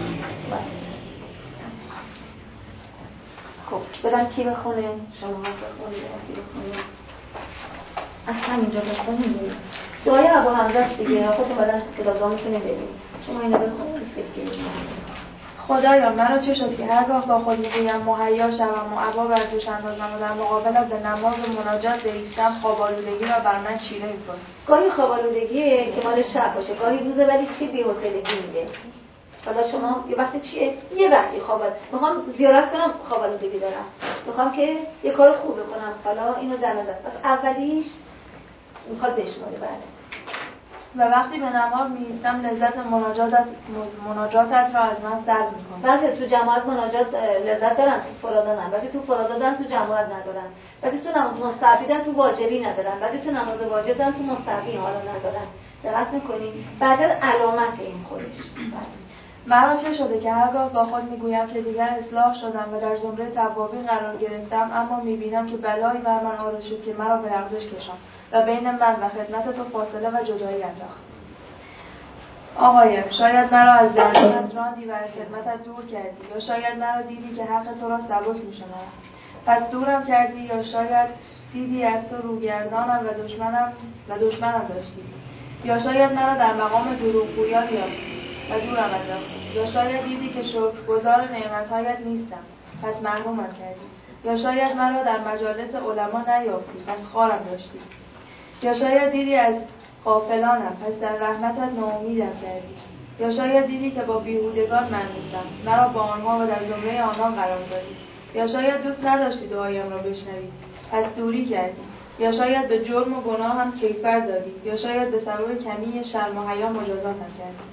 خب بدم کی بخونه؟ شما ها بخونید، کی بخونه؟ اصلا اینجا بخونید دعای ابو حمزه است دیگه، خودتون بدن خداگاه میتونید ببینید. شما اینو بخونید که خدایا مرا چه شد که هرگاه با خود میگویم مهیا شوم و عبا بر دوش اندازم و در مقابل به نماز و مناجات بایستم، خواب‌آلودگی را بر من چیره می‌کند. گاهی خواب‌آلودگیه که مال شب باشه، گاهی روزه، ولی چی بی‌حوصلگی میده. حالا شما یه وقتی چیه؟ یه وقتی خوابال میخوام زیارت کنم، خواب‌آلودگی دارم، میخوام که یه کار خوب بکنم، حالا اینو در نظر پس اولیش میخواد بشماره. بله. و وقتی به نماز می‌ایستم لذت مناجاتت مناجاتت را از من سلب می‌کند. بعضی تو جماعت مناجات لذت دارن، تو فرادا نه، بعضی تو فرادا دارن تو جماعت ندارن، بعضی تو نماز مستحبی دارن تو واجبی ندارن، بعضی تو نماز واجب دارن تو مستحبی حالا ندارن. دقت می‌کنی؟ بعد علامت این خودش. مرا چه شده که هرگاه با خود میگویم که دیگر اصلاح شدم و در زمره توابین قرار گرفتم، اما میبینم که بلایی بر من عارض شد که مرا به لغزش کشاند و بین من و خدمت تو فاصله و جدایی انداخت. آقایم، شاید مرا از درگاهت راندی و از خدمتت دور کردی، یا شاید مرا دیدی که حق تو را سبک می‌شمارم پس دورم کردی، یا شاید دیدی از تو روگردانم و دشمنم و دشمنم داشتی، یا شاید مرا در مقام دروغگویان یافتی و دورم انداختی، یا شاید دیدی که شکرگزار نعمت‌هایت نیستم پس محرومم کردی، یا شاید مرا در مجالس علما نیافتی پس خوارم داشتی، یا شاید دیدی از غافلانم پس در رحمتت ناامیدم کردی، یا شاید دیدی که با بیهودگان من نیستم مرا با آنها و در زمره آنها قرار دادی، یا شاید دوست نداشتی دعایم را بشنوی پس دوری کردی، یا شاید به جرم و گناه هم کیفر دادی، یا شاید به سبب کمی شرم و حیا مجازاتم کردی.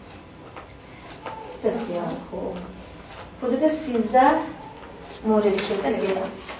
بسیار خوب. حدود سیزده مورد شده دیگه.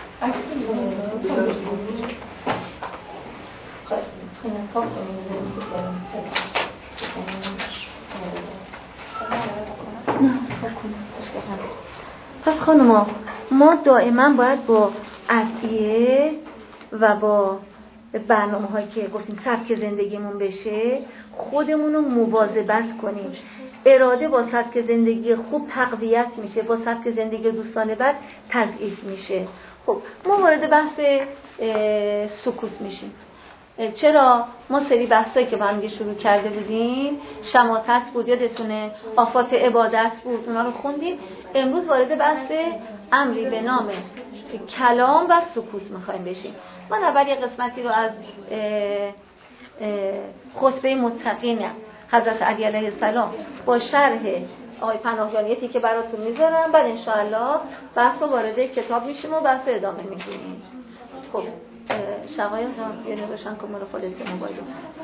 پس خانوما ما دائما باید با عطیه و با برنامه هایی که گفتیم سبک زندگیمون بشه خودمون رو مواظبت کنیم. اراده با سبک زندگی خوب تقویت میشه، با سبک زندگی دوستانه بد تضعیف میشه. خب ما وارد بحث سکوت میشیم. چرا؟ ما سری بحثایی که با هم شروع کرده بودیم، شماتت بود، یادتونه، آفات عبادت بود، اونا رو خوندیم. امروز وارد بحث امری به نام کلام و سکوت میخوایم بشیم. من اول یه قسمتی رو از خطبه متقین حضرت علی علیه السلام با شرح آقای پناهیانیتی که براتون میذارم، بعد انشاءالله بحث رو وارد کتاب میشیم و بحث ادامه میدیم. خب شقایق جان یه نوشن که مرا خودت موبایل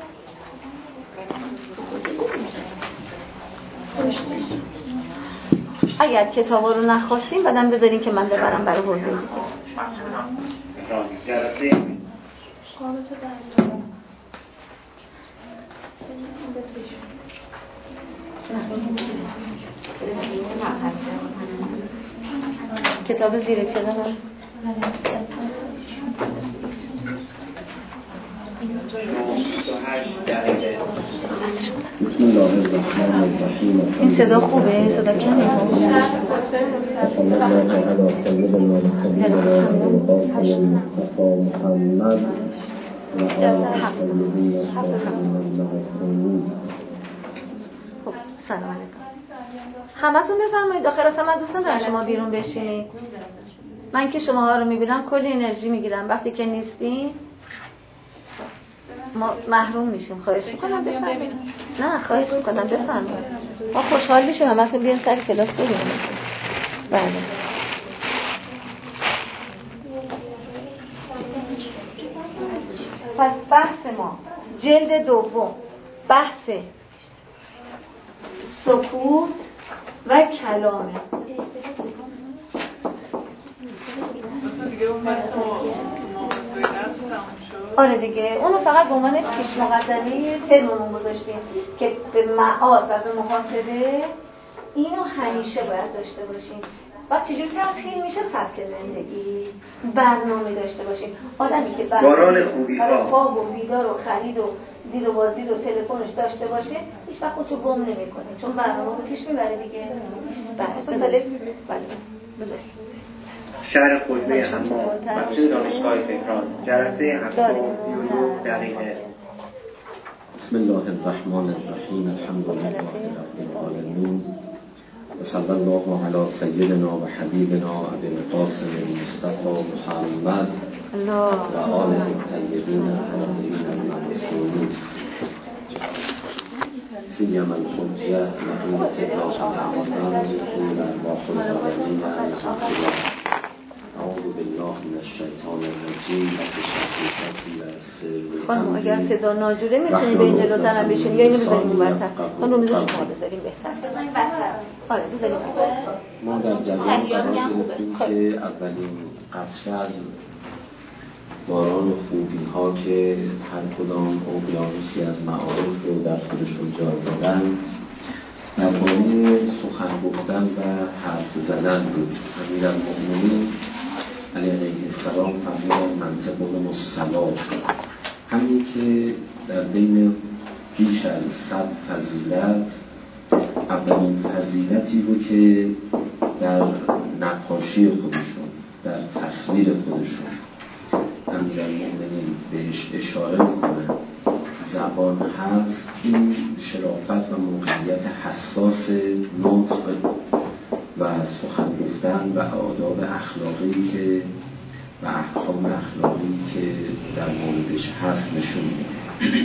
اگر کتاب رو نخواستیم بعدم بذارین که من ببرم برای حوزه کتاب زیر کلام این صدا خوبه؟ صدا کمه؟ خب سلام علیکم. همتون بفرمایید داخل. اصلا من دوست ندارم شما بیرون بشینید. من که شماها رو میبینم کلی انرژی میگیرم. وقتی که نیستین ما محروم میشیم. خواهش میکنم بفرمایید. نه خواهش میکنم بفرمایید. ما خوشحال میشیم همتون بیان سر کلاس ببینید. بله. پس بحث ما جلد دوم بحث سکوت و کلامه. آره دیگه اونو فقط به عنوان پیش مقدمه ترممون گذاشتیم که به معاد و به محاسبه اینو همیشه باید داشته باشیم. بعد چجور تسهیل میشه سبک زندگی برنامه داشته باشیم. آدمی که برای خواب و بیدار و خرید و دید و بازدید و تلفنش داشته باشه هیچ وقت خودشو گم نمیکنه چون برنامه رو پیش میبره دیگه. بله مثلا بله شهر خودوی همون مسئول دانشگاه تهران جلسه هفتاد و دو دقیقه. بسم الله الرحمن الرحیم الحمد لله رب العالمین و صلی الله علی سیدنا و حبیبنا ابی القاسم المصطفى محمد و آله الطیبین الطاهرین المعصومین سیما الحجة مدینة الله رحمتان طول ارواح العالمین الحمد اعوذ بالله من الشیطان الرجیم خانم اگر صدا ناجوره میتونی به این جلوترم بشین یا اینو بذاریم اون برتر خانم میزه شما بذاریم بهتر بذاریم بهتر آره بذاریم ما در جریان قرار گرفتیم که اولین قطره از باران خوبی ها که هر کدام اقیانوسی از معارف رو در خودشون جا دادن درباره سخن گفتن و حرف زدن بود. امیرالمؤمنین علیه السلام فرمودند منطق الصواب، همین که در بین بیش از صد فضیلت اولین فضیلتی رو که در نقاشی خودشون در تصویر خودشون امیرالمؤمنین بهش اشاره میکنن زبان هست، این شرافت و موقعیت حساس نطق و سخن گفتن و آداب اخلاقی که و احکام اخلاقی که در موردش هست نشون میده.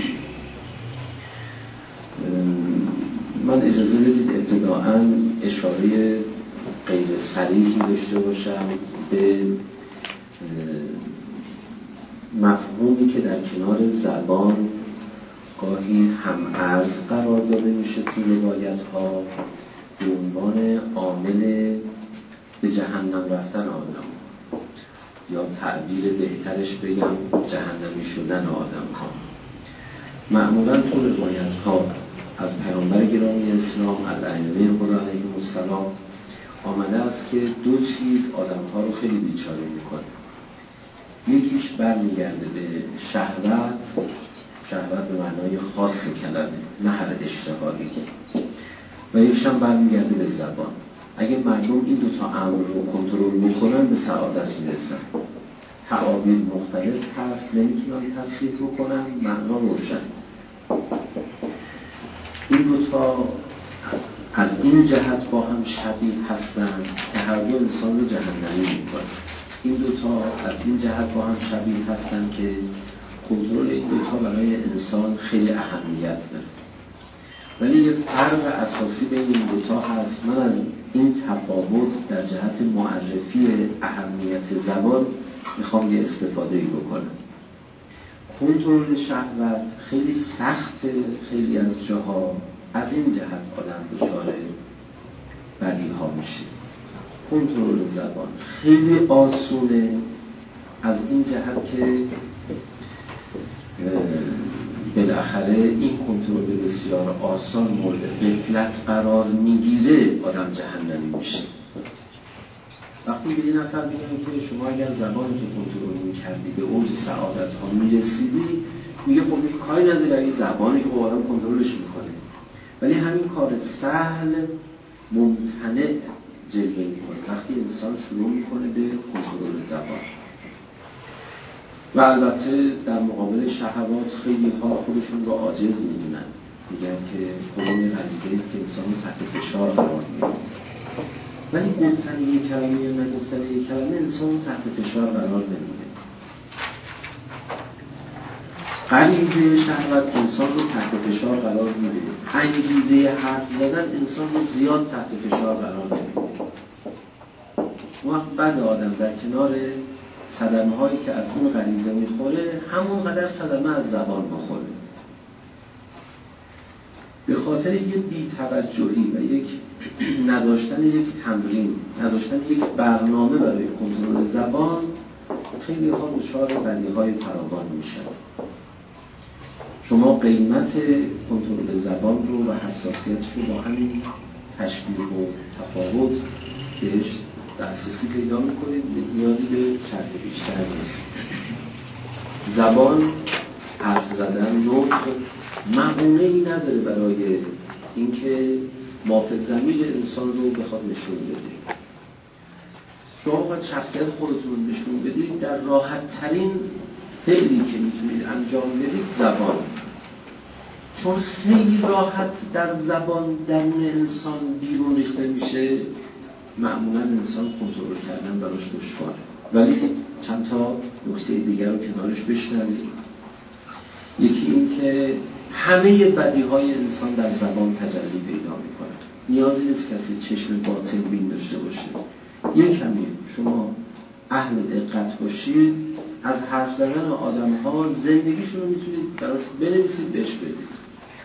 من اجازه بدید ابتداءً اشاره غیر صریحی داشته باشم به مفهومی که در کنار زبان گاهی هم ارز قرار داده میشه توی روایت ها به عنوان عامل به جهنم رفتن آدم یا تعبیر بهترش بگم جهنمی شدن آدم ها. معمولا تو روایت ها از پیامبر گرامی اسلام الائمه خدا علیهم السلام آمده است که دو چیز آدم ها رو خیلی بیچاره میکنه. یکیش برمیگرده به شهوت، شهوت به معنای خاص کلمه نه هر اشتهایی، و یکیش هم برمیگرده به زبان. اگه مردم این دو تا امر رو کنترل بکنن به سعادت میرسن. تعابیر مختلف هست نمیتونن تصریح بکنن، معنا روشن. این دو تا از این جهت با هم شبیه هستن که هر دو انسان رو جهنمی میکنن. این دوتا از این جهت با هم شبیه هستن که کنترل این دوتا برای انسان خیلی اهمیت داره. ولی یه فرق اساسی بین این دوتا هست. من از این تفاوت در جهت معرفی اهمیت زبان میخوام یه استفاده بکنم. کنترل شهوت خیلی سخته، خیلی از جاها از این جهت آدم دچار بدی ها میشه. کنترل زبان خیلی آسونه از این جهت که بالاخره این کنترل بسیار آسان مورد غفلت قرار میگیره آدم جهنمی میشه. وقتی به یه نفر میگن که شما اگر زبان تو کنترل میکردی به اوج سعادت ها میرسیدی، میگه خب این کاری نداره برای زبانی که آدم کنترلش میکنه، ولی همین کار سهل ممتنع جلوه میکنه وقتی انسان شروع میکنه به کنترل زبان. و البته در مقابل شهوات خیلی ها خودشون رو عاجز می‌دونن، میگن که قانون غریزه است که انسان تحت فشار قرار میده، ولی گفتن یک کلمه یا نگفتن یک کلمه انسان تحت فشار قرار نمیده. غریزه شهوت انسان رو تحت فشار قرار میده، انگیزه حرف زدن انسان رو زیاد تحت فشار قرار نمیده. اون وقت بعد آدم در کنار صدمه هایی که از اون غریزه میخوره همون قدر صدمه از زبان بخوره. به خاطر یک بی‌توجهی و یک نداشتن یک تمرین، نداشتن یک برنامه برای کنترل زبان، خیلی ها دچار بدیهای فراوان میشن. شما قیمت کنترل زبان رو و حساسیتش رو با همین تشبیه و تفاوت بهش دسترسی پیدا میکنید، نیازی به شرح بیشتر نیست. زبان، حرف زدن، نطق معنی نداره برای اینکه مافز ضمیر انسان رو بخواد نشون بده. شما باید شخصیت خودتون رو نشون بدید در راحت ترین فعلی که میتونید انجام بدید زبان، چون خیلی راحت در زبان درون انسان بیرون ریخته میشه. معمولا انسان کنترل کردن براش دشواره، ولی چند تا نکته دیگر رو کنارش بشنوید. یکی این که همه بدیهای انسان در زبان تجلی پیدا میکنه. نیازی نیست کسی چشم باطن بین داشته باشه. یک کمی شما اهل دقت باشید، از حرف زدن آدم ها زندگیشون رو میتونید براش بنویسید، بهش بدید.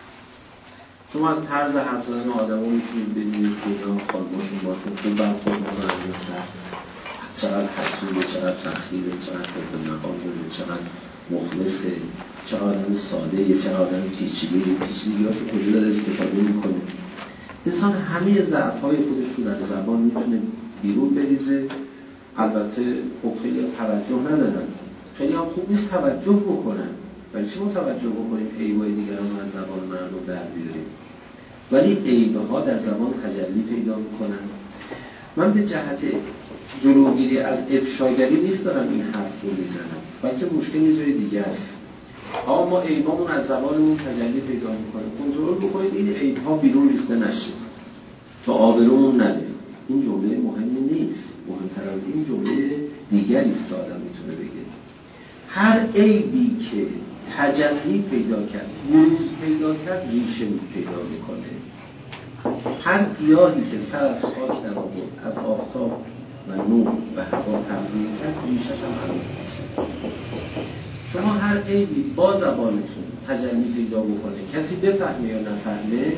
شما از طرز حرف زدن آدم ها میتونید ببینید که اینا خالباشون باطن خوب برخورد میکنن، چقدر حسوده، چقدر تخییره، چقدر خود مقام داره، چقدر مخلصه، چه آدم ساده، چه آدم پیچیده، پیچیدگی ها که کجا داره استفاده میکنه. انسان همه ضعف‌های خودش رو در زبان میتونه بیرون بریزه. البته خب خیلی توجه ندارن، خیلی هم خوب نیست توجه بکنن، ولی چی ما توجه بکنیم عیب‌های دیگران از زبان مردم در بیاریم، ولی عیب‌ها در زبان تجلی پیدا میکنن. من به جهت جلوگیری از افشاگری نیست دارم این حرف رو میزنم، بلکه مشکل یه جای دیگه است. آقا ما عیبامون از زبانمون تجلی پیدا میکنه، کنترل بکنید این عیب‌ها بیرون ریخته نشه تا آبرومون نده. این جمله مهمی نیست، مهمتر از این جمله دیگری است که آدم میتونه بگه. هر عیبی که تجلی پیدا کرد، بروز پیدا کرد، ریشه پیدا میکنه. هر گیاهی که سر از خاک در آورد، از آفتاب و نور و هوا تغذیه کرد، ریشه‌ش هم معلوم میشه. شما هر عیبی با زبانتون تجلی پیدا بکنه، کسی بفهمه یا نفهمه،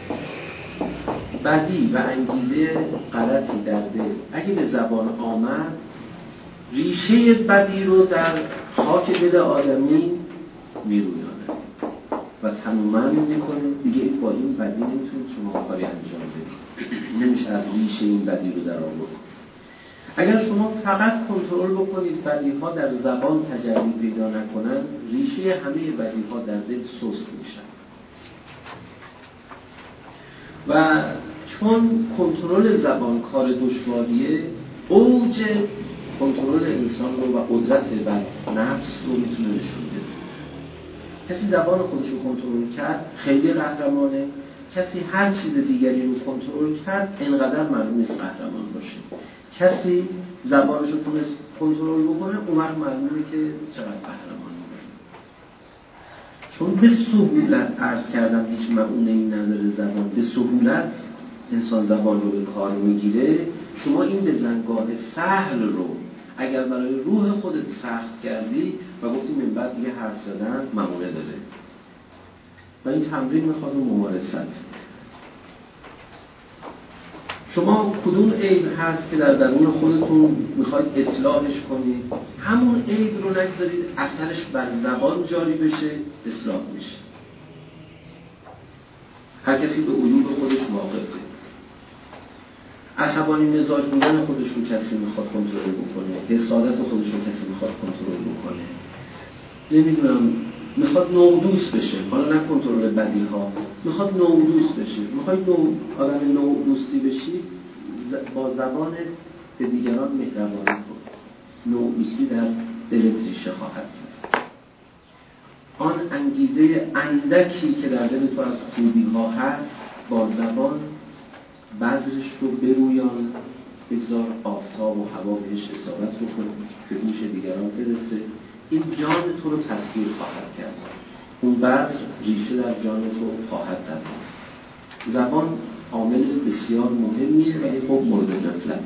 بدی و انگیزه غلطی در دل اگه به زبان آمد، ریشه بدی رو در خاک دل آدمی میرویانه و تماما میکنه. دیگه با این بدی نمیتونید شما کاری انجام بدید، نمیشه از ریشه این بدی رو در آورد. اگر شما فقط کنترل بکنید بدیها در زبان تجلی پیدا نکنن، ریشه همه بدیها در دل سست میشن. و چون کنترل زبان کار دشواریه، اوج کنترل انسان رو و قدرت بر نفس رو میتونه نشون بده. کسی زبان خودش رو کنترل کرد خیلی قهرمانه، کسی هر چیز دیگری رو کنترل کرد اینقدر معلوم نیست قهرمان باشه. کسی زبانش رو تونست کنترل بکنه اون وقت معلومه که چقدر قهرمان باشه. چون به سهولت عرض کردم هیچ معونه‌ای نداره زبان، به سهولت انسان زبان رو به کار میگیره. شما این بزنگاه سهل رو اگر برای روح خودت سخت کردی و گفتی من بعد دیگه حرف زدن معونه داره و این تمرین میخواد ممارست. شما کدوم عیب هست که در درون خودتون میخواید اصلاحش کنید، همون عیب رو نگذارید اثرش بر زبان جاری بشه، اصلاح میشه. هر کسی به عیوب خودش واقفه. عصبانی مزاج بودن خودش رو کسی میخواد کنترل بکنه، حسادت خودش رو کسی میخواد کنترل بکنه، نمیدونم میخواد نودوست بشه، حالا نه کنترل بدی ها، میخواد نودوست بشه. میخواد نو آدم نودوستی بشی، با زبان به دیگران مهربانی کن. نودوستی در دلت ریشه خواهد زد. آن انگیزه اندکی که در دل تو از خوبی ها هست با زبان بذرش رو برویان، بگذار آفتاب و هوا بهش اصابت بکنه که گوش دیگران برسه. این جان تو رو تسخیر خواهد کرد. اون بذر ریشه در جان تو خواهد داد. زبان عامل بسیار مهمیه ولی خب مورد غفلت.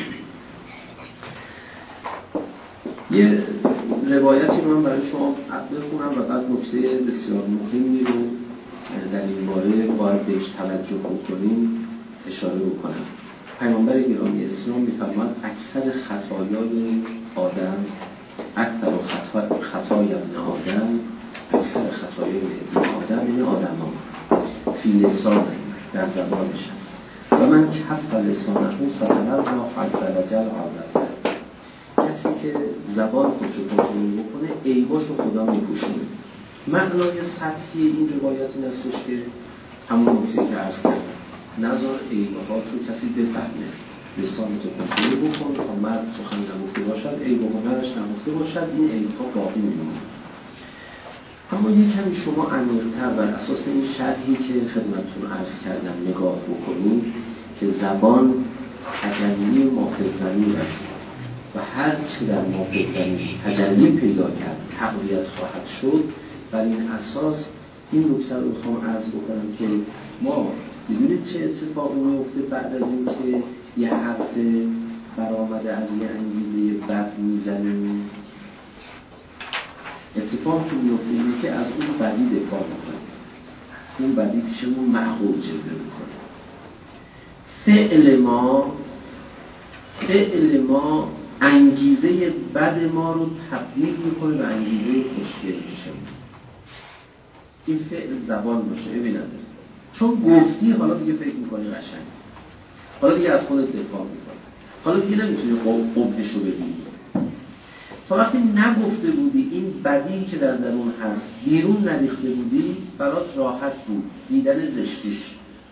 یه روایتی رو من برای شما بخونم و بعد نکته بسیار مهمی رو در این باره باید بهش توجه بکنیم اشاره بکنم. پیامبر گرامی اسلام می‌فرماید اکثر خطایای آدم، اکثر خطا خطای ابن آدم، اکثر خطایای ابن آدم این آدم‌ها فی لسان در زبانش هست و من کف لسانه سطر را حد درجه عادت. کسی که زبان خودش رو کنترل بکنه عیباشو خدا میپوشونه. معنای سطحی این روایت این هستش که همون نکته که عرض کردم، نذار عیبهات رو کسی بفهمه. لسان تو کنترل بکن تا مرد سخن نگفته باشد، عیب و هنرش نگفته باشد، این عیبها باقی میمونه. اما یک کمی شما عمیق‌تر بر اساس این شرحی که خدمتتون عرض کردم نگاه بکنید که زبان تجلی مافض ضمیر است و هر چی در مافض ضمیر تجلی پیدا کرد تقویت خواهد شد. بر این اساس این نکته رو میخوام عرض بکنم که ما بدونید چه اتفاقی میفته بعد از این که یه حرف برآمده از یه انگیزه بد میزنیم. اتفاق که میفته اینه که از اون بدی دفاع میکنه، اون بدی پیشمون معقول جلوه میکنه. فعل ما فعل ما انگیزه بد ما رو تبدیل میکنه به انگیزه خوشگل پیشمون. این فعل زبان باشه ببینید، چون گفتی حالا دیگه فکر میکنی قشنگ، حالا دیگه از خودت دفاع میکنی، حالا دیگه نمیتونی قبحش رو ببینی. تا وقتی نگفته بودی این بدی که در درون هست بیرون نریخته بودی، برات راحت بود دیدن زشتیش،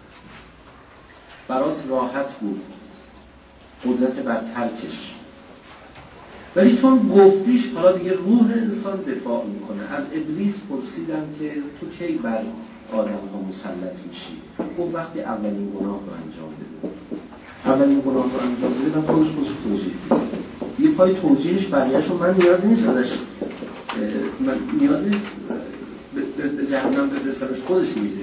برات راحت بود قدرت بر ترکش. ولی چون گفتیش حالا دیگه روح انسان دفاع میکنه. از ابلیس پرسیدم که تو کی بر آدم ها مسلط میشی؟ گفت وقتی اولین گناه رو انجام بده. اولین گناه رو انجام بده و خودش خودش توجیه بده. یه پای توجیهش بقیه‌شو من نیاز نیست ازش، من نیاز نیست به جهنم به سرش خودش میده.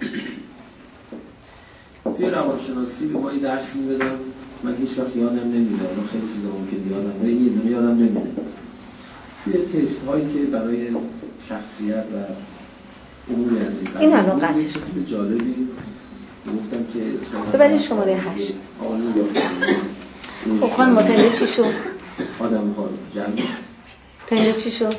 توی روانشناسی به ما این درس میدادم، من هیچ وقت یادم نمیده، من خیلی چیزا ممکن یادم ولی یه دونه یادم نمیده. توی تست هایی که برای شخصیت و امور از این این الان قطعش چیز جالبی گفتم که ببرین شماره هشت. خب خانم متنده چی شد؟ آدم ها جمع تنده چی شد؟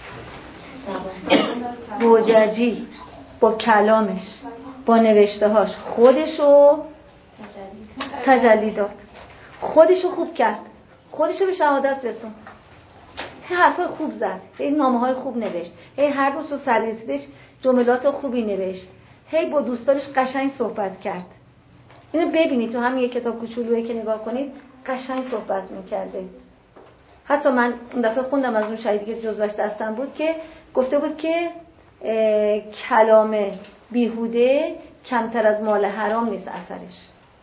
بوججی با کلامش با نوشته هاش خودشو تجلی داد، خودشو خوب کرد، خودشو به شهادت رسون، حرفای خوب زد، این نامه های خوب نوشت، هی هر روز رو سررسیدش جملات خوبی نوشت، هی با دوستانش قشنگ صحبت کرد. اینو ببینید تو همین یک کتاب کوچولویی که نگاه کنید قشنگ صحبت میکرده. حتی من اون دفعه خوندم از اون شهیدی که جزوش دستم بود که گفته بود که کلام بیهوده کمتر از مال حرام نیست اثرش.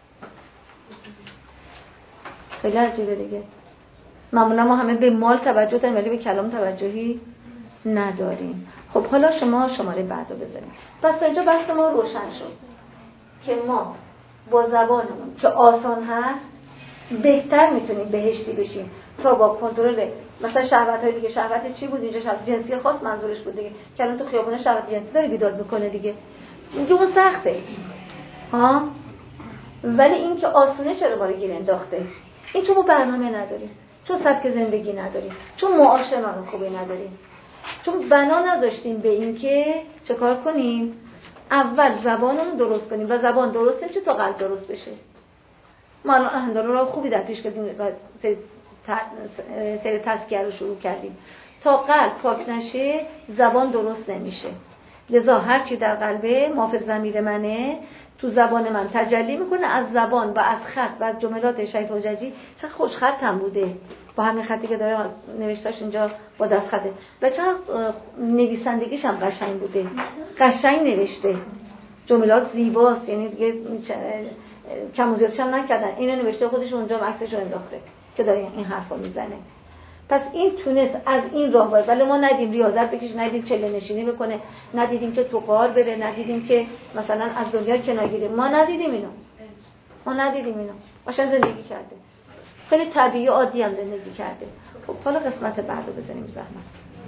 خیلی عجیبه دیگه. معمولا ما همه به مال توجه داریم ولی به کلام توجهی نداریم. خب حالا شما شماره بعد رو بذاریم. پس اینجا بحث ما روشن شد که ما با زبانمون که آسان هست بهتر میتونیم بهشتی بشیم تا با کنترل مثلا شهوت های دیگه. شهوت چی بود اینجا؟ شهوت جنسی خاص منظورش بود دیگه، که الان تو خیابون شهوت جنسی داره بیداد میکنه دیگه، اینجا اون سخته ها. ولی این که آسونه چرا باره گیر انداخته؟ این چون ما برنامه نداریم، چون سبک زندگی نداریم، چون معاشران خوبی نداریم، چون بنا نذاشتیم به این که چه کار کنیم؟ اول زبانمون درست کنیم و زبان درست نمیشه تا قلب درست بشه. ما الان اهندارو را خوبی در پیش کردیم، سری تزکیه رو شروع کردیم. تا قلب پاک نشه زبان درست نمیشه. لذا هر چی در قلبه مافض ضمیر منه تو زبان من تجلی میکنه. از زبان و از خط و از جملات شیخ حججی چه خوش خط هم بوده، با همین خطی که داره نوشتاش اینجا با دست خطه و چقدر نویسندگیش هم قشنگ بوده، قشنگ نوشته، جملات زیباست، یعنی دیگه کم و زیادش هم نکردن، اینو نوشته خودش اونجا عکسش رو انداخته که داره این حرفا میزنه. پس این تونست از این راه باید، ولی ما ندیدیم ریاضت بکش، ندیدیم چله نشینی بکنه، ندیدیم که تو غار بره، ندیدیم که مثلا از دنیا کنار گیره، ما ندیدیم اینو، ما ندیدیم اینو، قشنگ زندگی کرده، خیلی طبیعی و عادی هم زندگی کرده. خب حالا قسمت بعد رو بزنیم زحمت.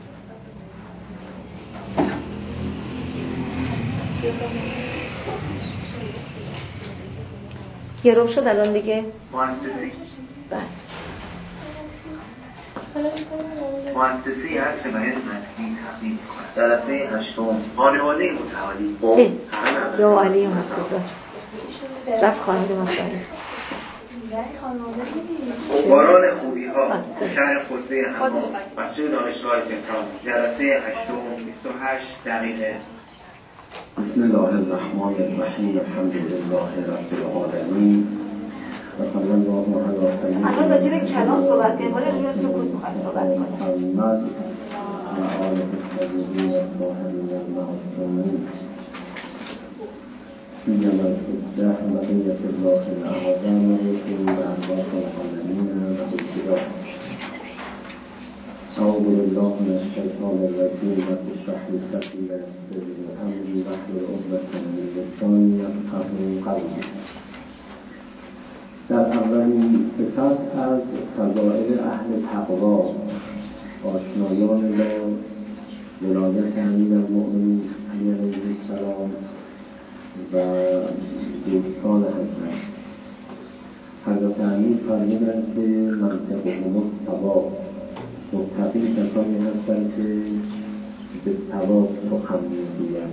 گروه شد الان دیگه بله مؤسسه هست که باید مسئولی تقدیم کنند. جلسه هشتم خانواده متعالی یا علی مؤسسه رفت خانواده متعالی باران خوبی ها شهر خطبه حمام مسجد دانشگاه تهران جلسه هشتم بیست و هشت دقیقه. بسم الله الرحمن الرحیم الحمد لله رب العالمین و صلی الله علی سیدنا الان راجع به کلام صحبت کنیم، ولی راجع به سکوت می‌خوایم صحبت کنیم. محمد و آله الطاهرین الطاهرین المعصومین سیما الحجة بقیة الله الأعظم رسول أرواح العالمین و بالکرام. أعوذ بالله من الشيطان الرجيم واشرح لي صدري ويسر لي أمري واحلل عقدة من لساني يفقهوا قولي. در اولین قسمت از فضائل اهل تقوا، آشنایان با ولایت امیرالمؤمنین علی علیه السلام و دوستان حضرت حضرت امیر فرمودند که منطقهم الصواب، متقین کسانی هستند که به صواب سخن میگویند.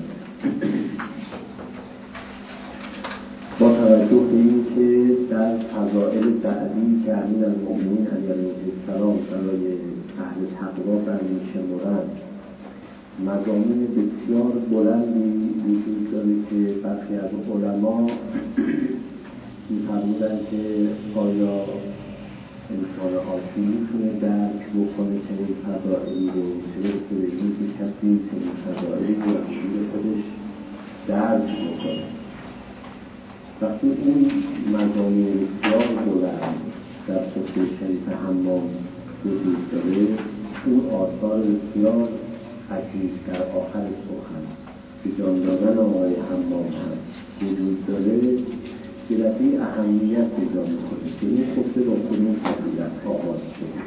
با توجه به این که در فضائل بعدی که امیرالمؤمنین علیه السلام برای اهل تقوا برمی‌شمرند مضامین بسیار بلندی وجود داره که برخی از علما می‌فرمودند که آیا انسان عادی میتونه درک بکنه که این فضائلی رو، چه برسه به این که کسی که این فضائلی رو از خودش درک بکنه. وقتی این مضامین بسیار بلند در خطبه شریف حمام وجود داره، اون آثار بسیار عزیز در آخر سخن که جان دادن آقای حمام هم وجود داره که رفعی اهمیت پیدا میکنه که این خطبه با کدوم فضیلت آغاز شده.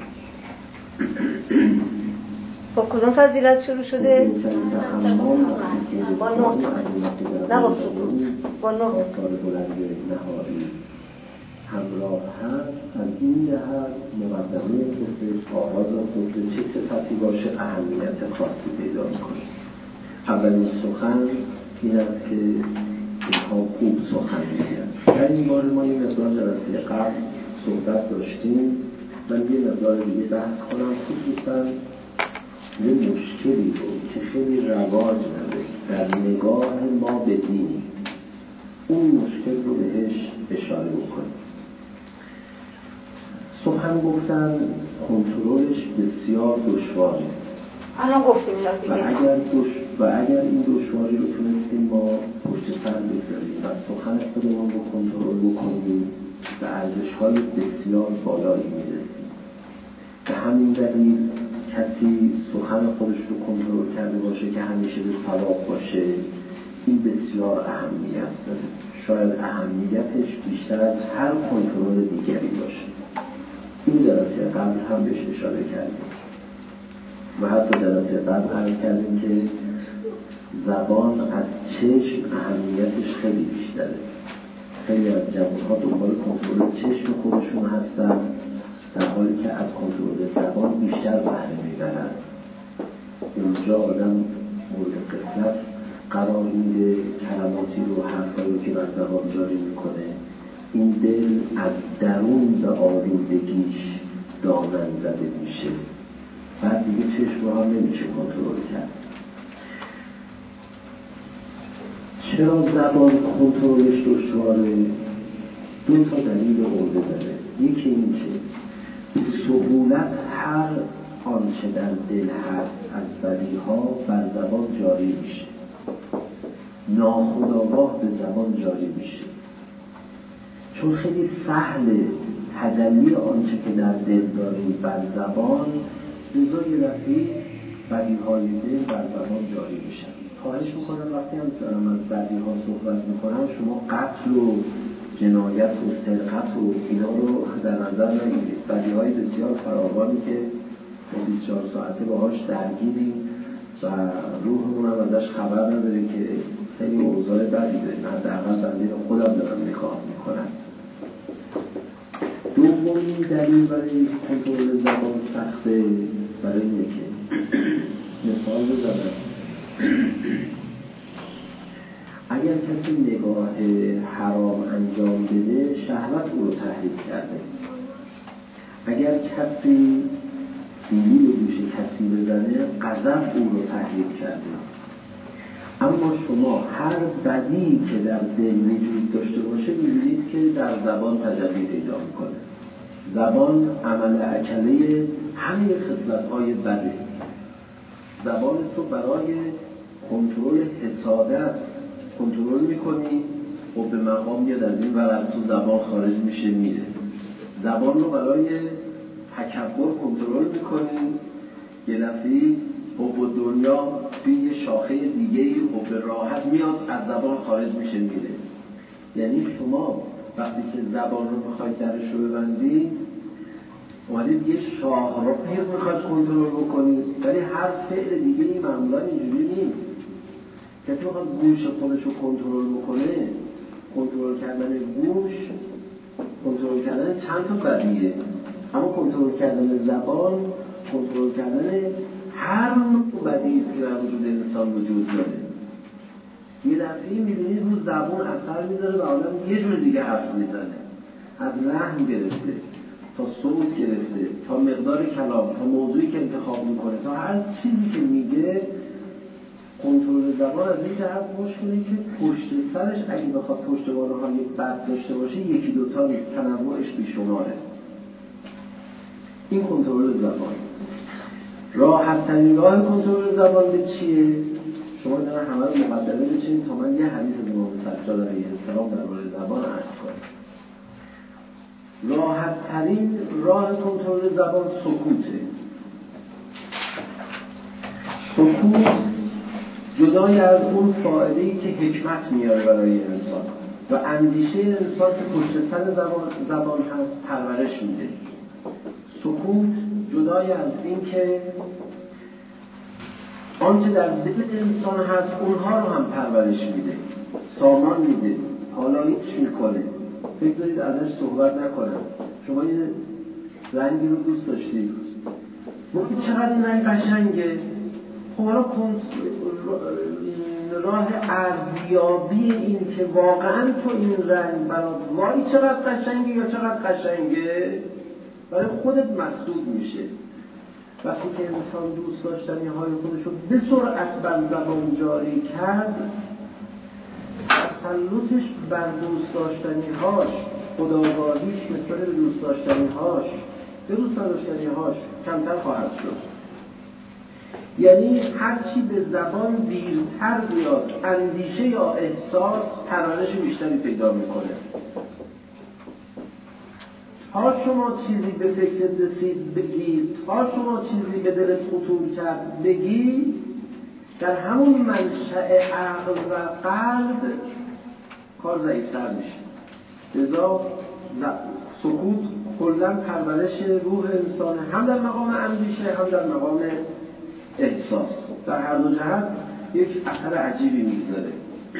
با کدوم فضیلت شروع شده؟ با نطق، نه با سکوت، با نطق. آثار بلند نهایی همراه هست. از این جهت مقدمه خطبه، آغاز خطبه چه صفتی باشه اهمیت خاصی پیدا میکنه. اولین سخن این است که اینها خوب سخن میگن. در این باره ما یه مقدار جلسه قبل صحبت داشتیم، من یه مقدار دیگه بحث کنم، خصوصا یه مشکلی رو که خیلی رواج داره در نگاه ما به دین، اون مشکل رو بهش اشاره بکنیم. سخن گفتن کنترلش بسیار دشواره. الان گفتیم و اگر دش... و اگر این دشواری رو تونستیم ما پشت سر بگذاریم و سخن خودمون رو کنترل بکنیم به ارزش‌های بسیار بالایی میرسیم. به همین دلیل کسی سخن خودش رو کنترل کرده باشه که همیشه به صواب باشه، این بسیار اهمیت داره. شاید اهمیتش بیشتر از هر کنترل دیگری باشه. این جلسه قبل هم بهش اشاره کردیم و حتی جلسه قبل عرض کردیم که زبان از چشم اهمیتش خیلی بیشتره. خیلی از جوان‌ها دنبال کنترل چشم خودشون هستن، در حالی که از کنترل زبان بیشتر بهره میبرن. اونجا آدم مورد قسمت قرار میده، کلماتی رو، حرفایی رو که بر زبان جاری میکنه، این دل از درون به آلودگیش دامن زده میشه، بعد دیگه چشم رو هم نمیشه کنترل کرد. چرا زبان کنترلش دشواره؟ دو تا دلیل عمده داره. یکی این که سهولت هر آنچه در دل هست از بدیها بر زبان جاری میشه، ناخودآگاه به زبان جاری میشه، چون خیلی سهله تجلی آنچه که در دل داریم بر زبان، لذا یه دفعه بدیهای دل بر زبان جاری میشن. خواهش میکنم وقتی هم دارم از بدیها صحبت میکنم شما قتل و جنایت و سرقت و اینا رو در نظر نگیرید. بدیهای بسیار فراوانی که ما بیست و چهار ساعته باهاش درگیریم و روحمون هم ازش خبر نداره که خیلی اوضاع بدی داریم، حداقل بنده خودم دارم نگاه میکنم. دومین دلیل برای کنترل زبان سخته برای اینه که مثال بزنم، اگر کسی نگاه حرام انجام بده شهوت او رو تحریک کرده، اگر کسی سیلی به گوش کسی بزنه غضب او رو تحریک کرده. اما شما هر بدی که در دل وجود داشته باشه می‌بینید که در زبان تجلی پیدا می‌کنه. زبان عمل اکله همه خصلت‌های بده. زبان تو برای کنترل حسادت کنترل می‌کنی و به مقام میاد از این ور از تو زبان خارج میشه میره. زبان رو برای تکبر کنترل می‌کنی، یه دفعه حب دنیا توی یه شاخه دیگه حب راحت میاد از زبان خارج میشه میره. یعنی شما وقتی که زبان رو میخواید درش رو ببندید اومدید یه شاه رو میخواید کنترل بکنید، ولی هر فعل دیگه ای معمولا اینجوری نیست. کسی میخواد گوش خودش رو کنترل بکنه، کنترل کردن گوش کنترل کردن چند تا بدیه، اما کنترل کردن زبان کنترل کردن هر نوع بدی که در وجود انسان وجود داره. یه دفعه می‌بینید رو زبان اثر می‌ذاره و آدم یه جور دیگه حرف می‌زنه، از لحن گرفته تا صوت گرفته تا مقدار کلام تا موضوعی که انتخاب می‌کنه تا هر چیزی که میگه. کنترل زبان از این جهت مشکلی که پشت سرش اگه بخواد پشتوانه‌های بد داشته باشه یکی دوتا نیست، تنوعش بیشماره. این کنترل زبان. راحت ترین راه کنترل زبان به چیه؟ شما دارن همه رو مقدمه بچینید تا من یه حدیث امام سجاد علیه السلام درباره زبان عرض کنم. راحت ترین راه کنترل زبان سکوته. سکوت جدای از اون فائده‌ای که حکمت میاره برای انسان و اندیشه انسان که پشت سر زبان زبان هست پرورش میده. سکوت جدای از این که آنچه در دل انسان هست اونها رو هم پرورش میده، سامان میده، حالایش میکنه. فکر دارید ازش صحبت نکنم. شما یه رنگی رو دوست داشتید، بگید چقدر این رنگ قشنگه. خب حالا راه ارزیابی این که واقعا تو این رنگ برات وای چقدر قشنگه یا چقدر قشنگه برای خودت مسدود میشه. وقتی که انسان دوست داشتنی های خودش رو به سرعت بر زبان جاری کرد، تسلطش بر دوست داشتنی هاش، خودآگاهیش نسبت به دوست داشتنی هاش، به دوست داشتنی هاش کمتر خواهد شد. یعنی هرچی به زبان دیرتر بیاد اندیشه یا احساس پرورش بیشتری پیدا میکنه. ها شما چیزی به فکر رسید بگید، ها شما چیزی به دلت خطور کرد بگید، در همون منشأ عقل و قلب کار ضعیفتر میشه. لذا سکوت کلاً پرورش روح انسان هم در مقام اندیشه هم در مقام احساس، در هر دو جهت یک اثر عجیبی میگذاره.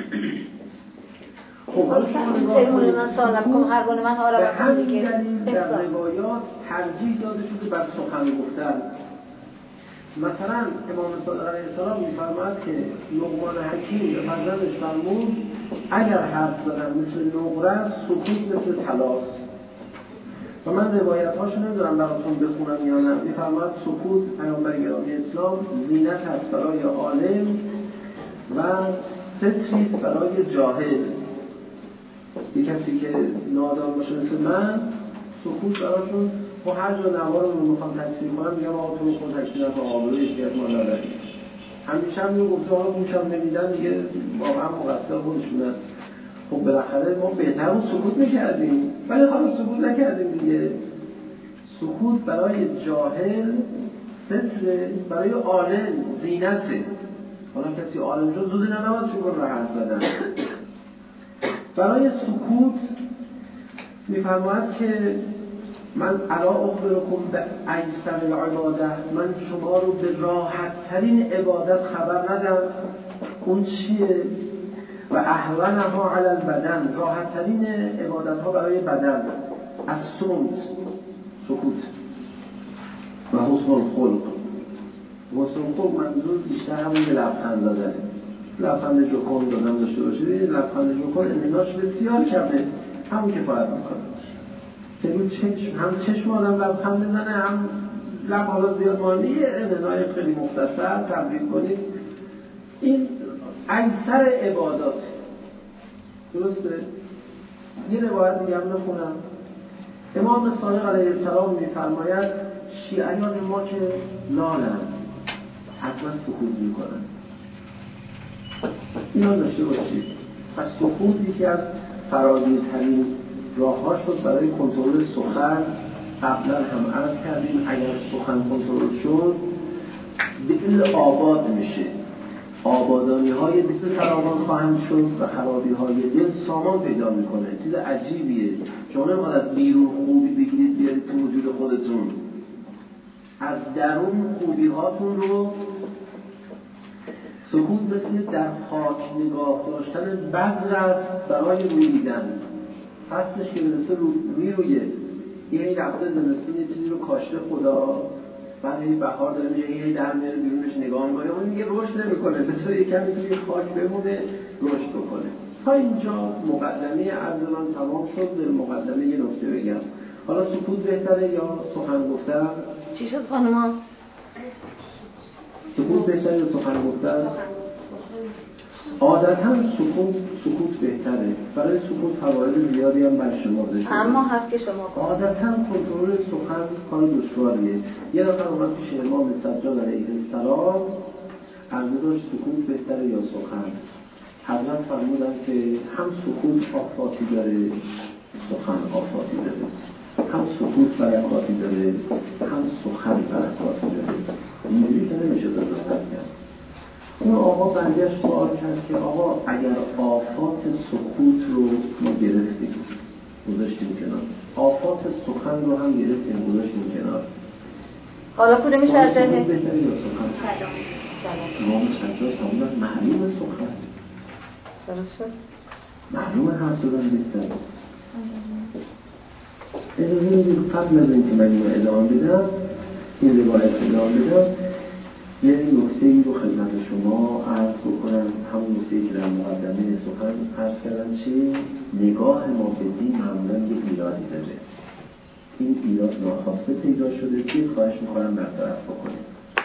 خب حالا شما نگاه کنید به همین دلیل در روایات ترجیح داده شده بر سخن گفتن. مثلا امام صادق علیه السلام می‌فرماید که لقمان حکیم به فرزندش فرمود اگر حرف زدن مثل نقره، سکوت مثل طلاست. و من روایت‌هاشو نمی‌دونم براتون بخونم یا نه. می‌فرماید سکوت پیامبر گرامی اسلام زینت است برای عالم و ستری برای جاهل. یک کسی که نادان باشه مثل من، سکوت براشون با هر جا نوار رو میخوام تکثیر کنم میگم آقا تو خود تکثیر نکن آبروی اشتیاق ما نداریم. همیشه هم این گفته ها گوشم نمیدن دیگه واقعا مقصر خودشونن. خب بالاخره ما بهتر بود سکوت میکردیم ولی خواهد سکوت نکردیم دیگه. سکوت برای جاهل ستره، برای عالم زینته. حالا کسی عالم شد زود نباید شکر را حرف زدن. برای سکوت میفرماید که من الا اخبرکم به ایسر العبادة، من شما رو به راحت ترین عبادت خبر ندم. اون چیه؟ و اهونها علی البدن، راحت ترین عبادت ها برای بدن. الصمت، سکوت. و حسن الخلق، حسن الخلق منظور بیشتر همون به لبخند دادن. لبخند جوکن دادن داشته باشید، لبخند جوکن امیناش بسیار کمه، همون کفایت میکنه. که رو چشم، هم چشم آدم لبخند بزنه، هم لب حالا زیاد مانی، امینای خیلی مختصر تبریک کنید. این اکثر عبادات درسته؟ یه روایت دیگه هم نخونم. امام صادق علیه السلام میفرماید شیعیان ما که لالن حتما سکوت میکنن. اینا داشته باشید. پس سکوت یکی از فراگیرترین راه‌ها شد برای کنترل سخن. قبلا هم عرض کردیم اگر سخن کنترل شد دل آباد میشه، آبادانی های دل فراوان خواهند شد و خرابی های دل سامان پیدا میکنه. چیز عجیبیه. شما نمیخواد از بیرون خوبی بگیرید بیارید تو وجود خودتون، از درون خوبی هاتون رو. سکوت مثل در خاک نگاه داشتن بذر برای رویدن. فصلش که برسه رو روی رویه یه هی رفته زمستون یه چیزی رو کاشته خدا، بعد هی بهار داره میگه هی در میاره بیرونش نگاه میکنه، اون دیگه رشد نمیکنه، بسیار یه کمی توی خاک بمونه رشد بکنه. تا اینجا مقدمه عرض من تمام شد. در مقدمه یه نکته بگم. حالا سکوت بهتره یا سخن گفتن؟ چی شد خانوما؟ سکوت بهتره یا سخن گفتن؟ عادتاً سکوت سکوت بهتره. برای سکوت فواید زیادی هم برشمرده شده، اما حرف که شما کنید عادتاً کنترل سخن کار دشواریه. یه نفر اومد پیش امام سجاد علیه السلام عرضه داشت سکوت بهتره یا سخن. حضرت فرمودن که هم سکوت آفاتی داره سخن آفاتی داره، هم سکوت برکاتی داره هم سخن برکاتی داره. اینجوری که نمیشه درست کرد. اون آقا برگشت سوال کرد که آقا اگر آفات سکوت رو ما گرفتیم گذاشتیم کنار، آفات سخن رو هم گرفتیم گذاشتیم کنار، حالا کدومش ارجحه؟ بهتره یا سخن؟ امام سجاد فرمودن معلوم سخن. درسته؟ معلوم حرف زدن بهتره. اجازه میدید قبل از اینکه من اینو ادامه بدم، این روایت ادامه بدم، یه نکته‌ای رو خدمت شما عرض بکنم. همون نکته‌ای که در مقدمه سخن عرض کردم چی؟ نگاه ما به دین معمولاً یه ایرادی داره. این ایراد ناخواسته پیدا شده که خواهش می‌کنم برطرف بکنیم.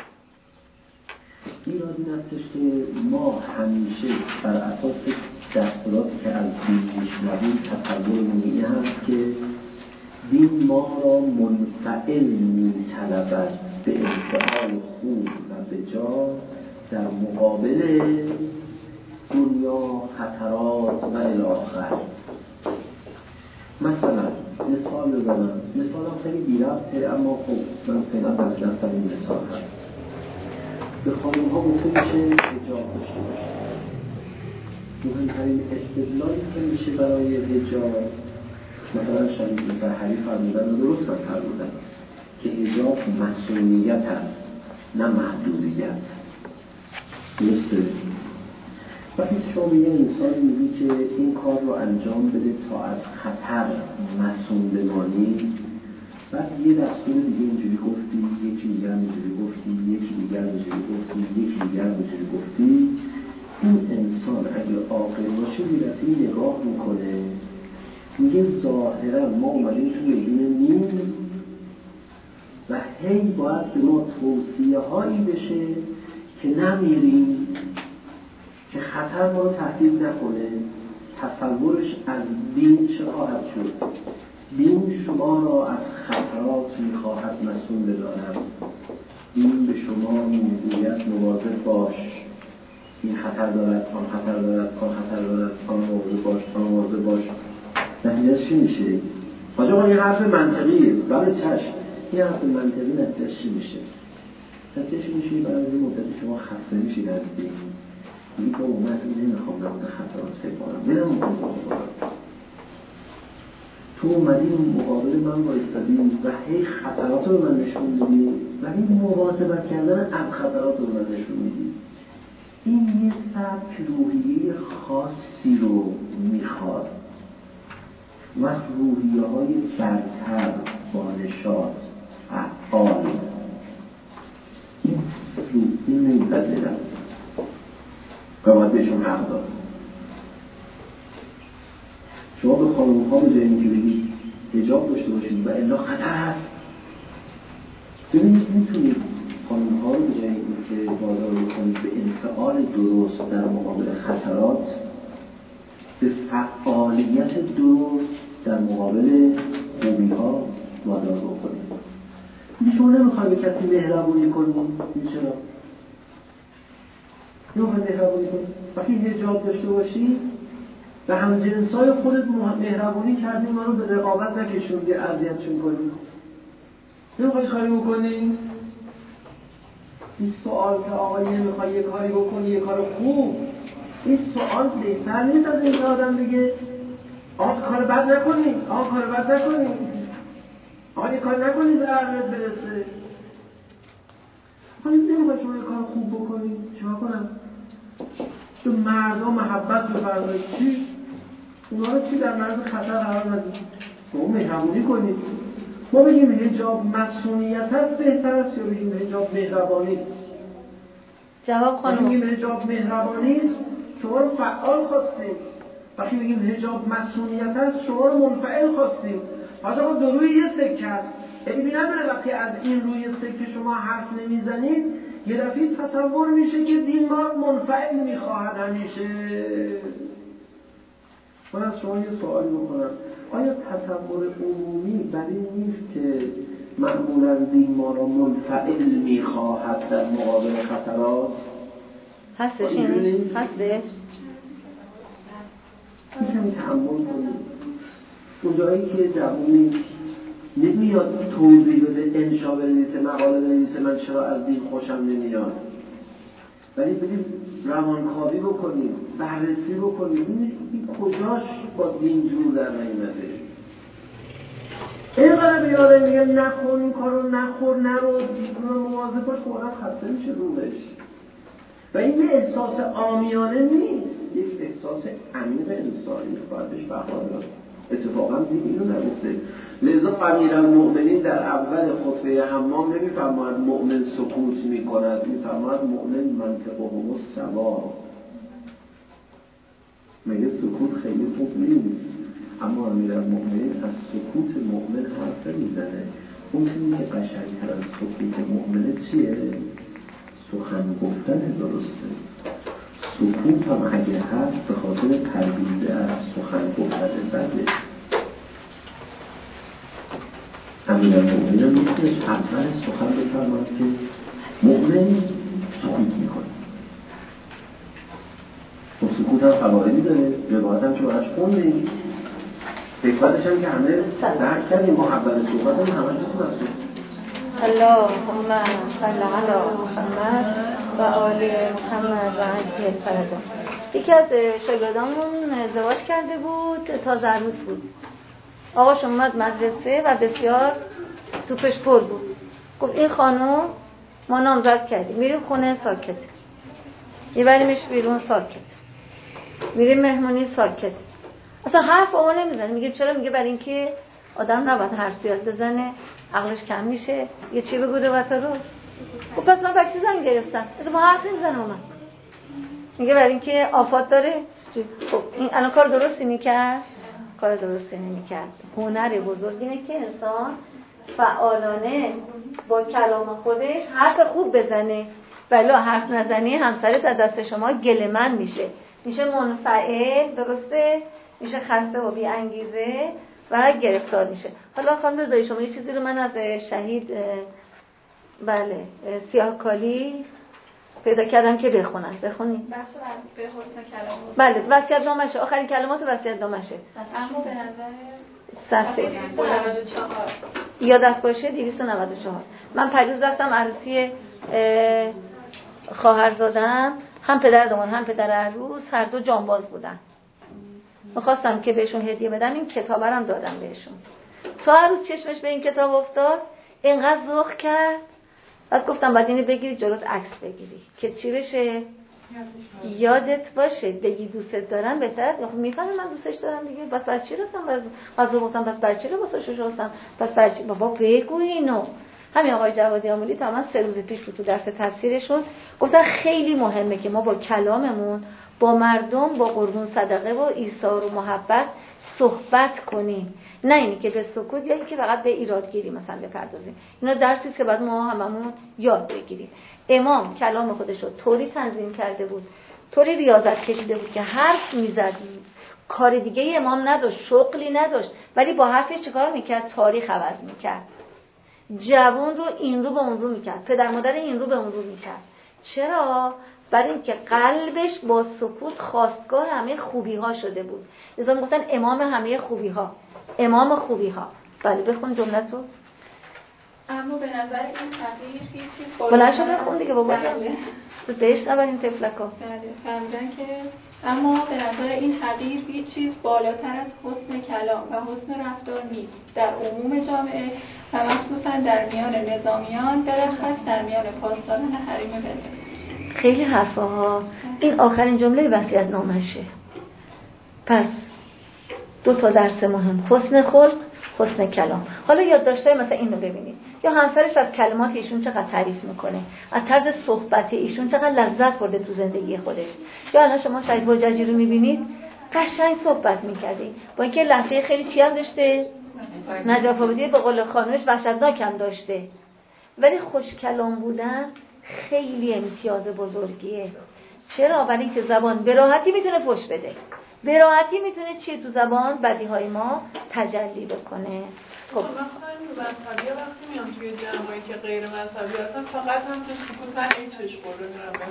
ایراد این هستش که ما همیشه بر اساس دستوراتی که از دین میشنویم تصورمون این هست که دین ما را منفعل می‌طلبد به انفعال خوب و به جا در مقابل دنیا خطرات و الاخر. مثلا مثال بزنم، مثال خیلی بی‌ربطه اما خب من فعلا در دستم این مثال هست. به خانم ها گفته میشه حجاب داشته باشه. مهمترین استدلالی که میشه برای حجاب مثلا شریف مطهری فرمودن و درست من فرمودن که حجاب مسئولیت هست نه محدودیت. درسته؟ وقتی شما به یه انسان میگی که این کار رو انجام بده تا از خطر مسئول بمانی، بعد یه دستور دیگه اینجوری گفتی، یکی دیگر اینجوری گفتی، یکی دیگر اینجوری گفتی، یکی دیگر اینجوری گفتی، این انسان اگه عاقل باشه بیرسی نگاه میکنه میگه ظاهرا ما اومدیم تو میدون نیم و هی باید به ما توصیه هایی بشه که نمیریم، که خطر ما رو تهدید نکنه. تصورش از دین چه خواهد شد؟ دین شما را از خطرات میخواهد مسئول بدانم. این به شما میگوید مواظب باش، این خطر دارد، آن خطر دارد، آن خطر دارد، آن مواظب باش، آن مواظب باش. نتیجهش چی میشه؟ آجا این حرف منطقیه، بله چشم، این حرف منطقی نتیجهش چی میشه؟ نتیجهش میشه برای این مدت شما خسته میشید از دین. میگی که اومد نمیخوام در مورد خطرات فکر کنم، میرم مقابل کنم. تو اومدی مقابل من بایستادی و هی خطرات رو من نشون میدی و این مواظبت کردن از خطرات رو من نشون میدی. این یه سبک روحیه خاصی رو میخواد و روحیه های برتر، بانشاد، فعال، این روحیه نمیپذیرم و باید بهشون حق داد. شما به خانوم ها به جایی که بگید حجاب داشته باشید و الا خطر هست. ببینید میتونید خانوم ها رو به جایی که وادار بکنید به انفعال درست در مقابل خطرات، به فعالیت درست در مقابل خوبی ها وادار بکنید. شما نمیخواید به کسی مهربونی کنید. این چرا؟ نمیخواید مهربونی کنید. وقتی حجاب داشته باشید و هم جنسای خودت مهربونی کردی، ما رو به رقابت نکشوندی، اذیتشون کنی. نمیخوای کاری بکنی؟ این سوال که آقایی نمیخوای یه کاری بکنی، یه کار خوب، این سوال بهتر نیست از این که آدم بگه آقا کار بد نکنی، آقا کار بد نکنی، آقا یه کار نکنی به عرضت برسه. خواهی نمیخوای شما یه کار خوب بکنی، چرا کنم؟ تو مردم محبت بفرمایید، چی؟ اونا رو چی در معرض خطر قرار ندید؟ ما مهربونی کنید. ما بگیم حجاب مسئولیت هست بهتر است یا بگیم حجاب مهربانی است؟ جواب خانم. بگیم حجاب مهربانی است شما رو فعال خواستیم. وقتی بگیم حجاب مسئولیت هست شما رو منفعل خواستیم. حالا ما دو روی یه سکه هست. ببین نداره وقتی از این روی سکه شما حرف نمیزنید یه دفعه تصور میشه که دین ما منفعل میخواهد همیشه. من از شما یه سوالی بکنم، آیا تصور عمومی بر این نیست که معمولا دین ما را منفعل میخواهد در مقابل خطرات؟ هستش این؟ هستش؟ میتونی تحمل کنید اون جایی که جوانی نمیاد توضیح بده، انشا بنویسه، مقاله بنویسه من چرا از دین خوشم نمیاد، ولی بگیم روانکاوی بکنیم، بررسی بکنیم این کجاش با دین جور در نیمده. اینقدر به یادم میگه نخور این کارو، نخور، نرو، دیگران مواظب باش، خودم خسته میشه روش. و این یه احساس عامیانه نیست، یک احساس عمیق انسانی باید بهش بها داد. اتفاقا دین اینو نوشته. لذا امیرالمؤمنین در اول خطبه حمام نمیفرماید مؤمن سکوت میکند، میفرماید مؤمن منطقه همون سوا. مگه سکوت خیلی خوب نیست، اما امیرالمؤمنین از سکوت مؤمن حرف میزنه. اون چیزی که قشنگتر از سکوت مؤمنه چیه؟ سخن گفتن درسته. سکوت هم اگه هست به خاطر پرهیز از سخن گفتن بده. امیرالمؤمنین هم میتونست اول سخن بفرماید که مؤمن سکوت میکنه. خب سکوت هم فوایدی داره، روایت هم که باید خوندیم، حکمتش هم که همه درک کردیم. ما اول صحبت هم همه کسی مسئول اللهم صل علی محمد و آل محمد و عجل فرجه. یکی از شاگردامون ازدواج کرده بود، تازه عروس بود. آقاش اومد مدرسه و بسیار توپش پر بود. گفت این خانم ما نامزد کردیم، میریم خونه ساکت، میبریمش بیرون ساکت، میریم مهمونی ساکت، اصلا حرف آقا نمیزنه. میگه چرا؟ میگه برای اینکه آدم نباید حرف زیاد بزنه، عقلش کم میشه، یه چی بگو روایت رو. خب پس من بچه زن گرفتم، اصلا ما حرف نمیزنه اومد. میگه برای اینکه آفات داره. خب این الان کار درستی میکرد؟ کار درستی نمیکرد. هنر بزرگ اینه که انسان فعالانه با کلام خودش حرف خوب بزنه، ولی حرف نزنی همسرت از دست شما گله‌مند میشه، میشه منفعل، درسته؟ میشه خسته و بی انگیزه و گرفتار میشه. حالا خانم رضایی شما یه چیزی رو من از شهید بله سیاهکالی پیدا کردم که بخونن. بخونید. بخش به حسن کلام. بله وصیت‌نامه‌شه، آخرین کلمات وصیت‌نامه‌شه. اما به نظر صفحه دویست و نود و چهار یادت باشه دویست و نود و چهار. من پریروز رفتم عروسی خواهرزادم، هم پدر داماد هم پدر عروس هر دو جانباز بودن. می‌خواستم که بهشون هدیه بدم، این کتابا رو دادم بهشون. تا عروس چشمش به این کتاب افتاد اینقدر ذوق کرد، بعد گفتم بعد اینو بگیری جلوت عکس بگیری که چی بشه یادت باشه بگی دوستت دارم بهتر. خب میفهمه من دوستش دارم دیگه، بس برای چی رفتم باز غذا گفتم بس برای چی رو واسه شستم، بس برای چی بابا بگو اینو. همین آقای جوادی آملی تمام سه روز پیش بود تو درس تفسیرشون گفتن خیلی مهمه که ما با کلاممون با مردم با قربون صدقه و ایثار و محبت صحبت کنیم، نه اینی که به سکوت یا اینکه فقط به ایرادگیری مثلا بپردازیم. اینا درسی است که بعد ما هممون یاد بگیریم. امام کلام خودش رو طوری تنظیم کرده بود، طوری ریاضت کشیده بود که حرف میزد، کار دیگه ای امام نداشت، شغلی نداشت، ولی با حرفش چیکار میکرد؟ تاریخ عوض میکرد، جوان رو این رو به اون رو میکرد، پدر مادر این رو به اون رو میکرد. چرا؟ برای اینکه قلبش با سکوت خواستگاه همه خوبی ها شده بود. لذا میگفتن امام همه خوبی ها، امام خوبی ها. بله بخون جمله تو. اما به نظر این تغییر هیچی بلند شو بخون دیگه بابا جان. بهش نبر این تفلکا. بله فهمیدن که اما به نظر این تغییر هیچ چیز بالاتر از حسن کلام و حسن رفتار نیست در عموم جامعه و مخصوصا در میان نظامیان، بلخص در میان پاسداران حریم بلد. خیلی حرفا ها. این آخرین جمله وصیت‌نامه‌شه. پس دو تا درس مهم، حسن خلق، حسن کلام. حالا یادداشتای مثلا اینو ببینید، یا همسرش از کلمات ایشون چقدر تعریف میکنه، از طرز صحبت ایشون چقدر لذت برده تو زندگی خودش. یا الان شما شهید حججی رو میبینید قشنگ صحبت میکردی، با اینکه لهجه خیلی چی هم داشته، نجف آبادی به قول خانمش وحشتناک هم داشته، ولی خوش کلام بودن خیلی امتیاز بزرگیه. چرا؟ برای اینکه زبان به راحتی میتونه فحش بده، به راحتی میتونه چی تو زبان بدیهای ما تجلی بکنه. خب مثلا مذهبی وقتی میان توی جمعایی که غیر مذهبی هستن فقط هم تو سکوت من این چشم برده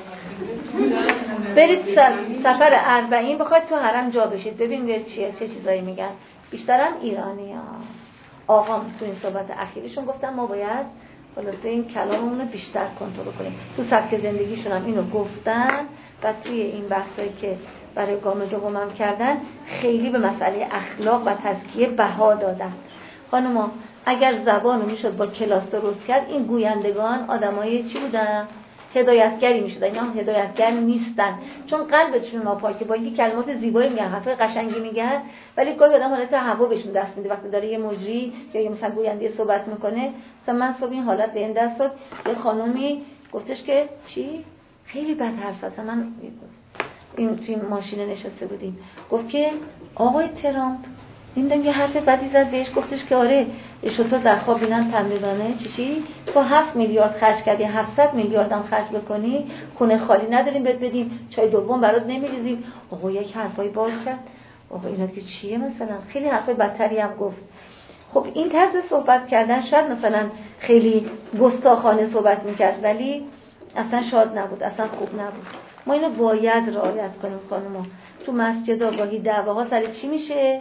میرم. برید سفر اربعین بخواید تو حرم جا بشید ببینید چیه چه چیزایی میگن. بیشترم ایرانی‌ها. آقام تو این صحبت اخیرشون گفتن ما باید خلاصه این کلاممون رو بیشتر کنترل کنیم. تو سبک زندگیشون هم اینو گفتن و توی این بحثایی که برای گام دومم کردن خیلی به مسئله اخلاق و تزکیه بها دادن. خانوما اگر زبان رو میشد با کلاس درست کرد، این گویندگان آدمای چی بودن؟ هدایتگری میشدن. اینا هم هدایتگر نیستن، چون قلبشون ناپاکه. با اینکه کلمات زیبایی میگن، حرفای قشنگی میگن، ولی گاهی آدم حالت هوا بهشون دست میده. وقتی داره یه مجری یا یه مثلا گوینده صحبت میکنه، مثلا من صبح این حالت به این دست داد، یه خانومی گفتش که چی خیلی بد حرف زد. من این توی ماشین نشسته بودیم، گفت که آقای ترامپ نمیدونم یه حرف بدی زد بهش، گفتش که آره شتا در خواب بینن تمرینانه چی چی تو هفت میلیارد خرج کردی، هفتصد میلیارد هم خرج بکنی، خونه خالی نداریم بهت بدیم، چای دوم برات نمیریزیم. آقا یک حرفای باز کرد، آقا اینا که چیه مثلا، خیلی حرفای بدتری هم گفت. خب این طرز صحبت کردن شاید مثلا خیلی گستاخانه صحبت میکرد، ولی اصلا شاد نبود، اصلا خوب نبود. ما اینو باید رعایت کنیم خانوما. تو مسجد آگاهی دعواها سر چی میشه؟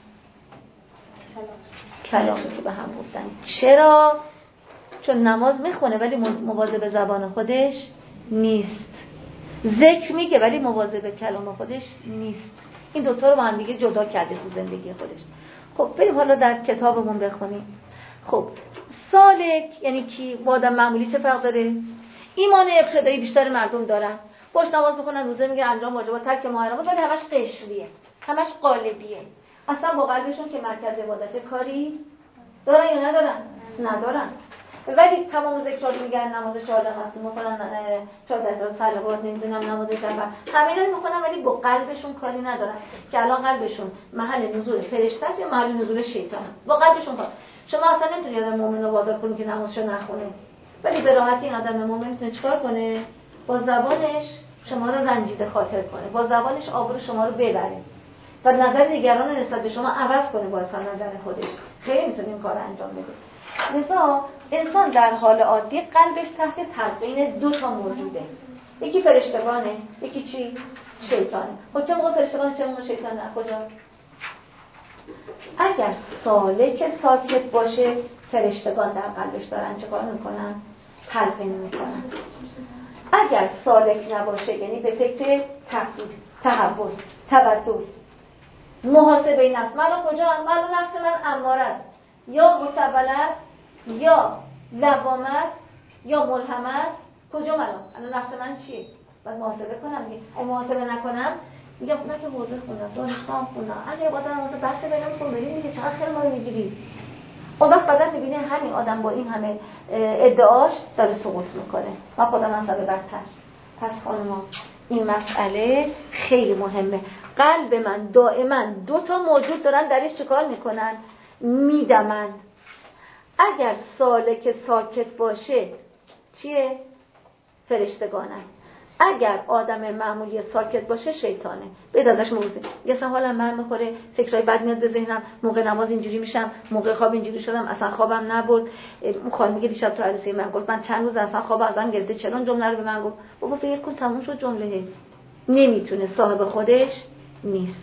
کلامی که به هم گفتن. چرا؟ چون نماز میخونه ولی مواظب زبان خودش نیست، ذکر میگه ولی مواظب کلام خودش نیست. این دوتا رو با هم دیگه جدا کرده تو زندگی خودش. خب بریم حالا در کتابمون بخونیم. خب سالک یعنی کی؟ با آدم معمولی چه فرق داره؟ ایمان ابتدایی بیشتر مردم دارن، باش نماز میخونن، روزه میگیرن، انجام واجبات، ترک محرمات، ولی همش قشریه، همش قالبیه. اصلا با قلبشون که مرکز عبادت کاری دارن یا ندارن؟ ندارن. ولی تمام ذکرات میگن، نماز چهارده مسون میکنن، چهارده تا صلوات، نمیدونم نماز شب، همه رو میکنن، ولی با قلبشون کاری ندارن که الان قلبشون محل نزول فرشته است یا محل نزول شیطان. با قلبشون کار. شما اصلا نمیتونید آدم مؤمن رو وادار کنید که نمازشو نخونه، ولی به راحتی این آدم مؤمن میتونه چیکار کنه؟ با زبانش شما رو رنجیده خاطر کنه، با زبانش آبرو شما رو ببره. و نظر دیگران نسبت به شما عوض کنه با نظر خودش. خیلی میتونه این کار انجام بده. لذا انسان در حال عادی قلبش تحت تلقین دو تا موجوده. یکی فرشتگانه، یکی چی؟ شیطانه. خب چه موقع فرشتگان، چه موقع شیطانه؟ کجا؟ اگر سالک ساکت باشه، فرشتگان در قلبش دارن چه کار میکنن؟ تلقین میکنن. اگر سالک نباشه، یعنی به فکر تقدیر، تحول، تبدل، محاسبه نفس، من کجا؟ من نفس من اماره است، یا مسول است، یا لوامه است، یا ملهمه است. کجا منم؟ الان نفس من چیه؟ باید محاسبه کنم دیگه. اگه محاسبه نکنم میگم من که حوزه خوندم، دانشگاه خوندم، اگه با دارم واسه بحث بینم کن بریم دیگه، چقدر خیلی ما میگیری. اون وقت بعدن میبینه همین آدم با این همه ادعاش داره سقوط میکنه. من خودم هم داره بدتر. پس خانما این مسئله خیلی مهمه. قلب من دائما دو تا موجود دارن درش چیکار میکنن؟ میدمن. اگر سالک ساکت باشه چیه؟ فرشتگانن. اگر آدم معمولی ساکت باشه شیطانه. بید ازش موزه. یه اصلا حالم من میخوره، فکرای بد میاد به ذهنم، موقع نماز اینجوری میشم، موقع خواب اینجوری شدم، اصلا خوابم نبرد. اون خانم میگه دیشب تو عروسی من گفت من چند روز اصلا خواب ازم گرفته، چرا جمله رو به من گفت؟ بابا فکر کن تموم شد جمله. نمیتونه، صاحب خودش نیست.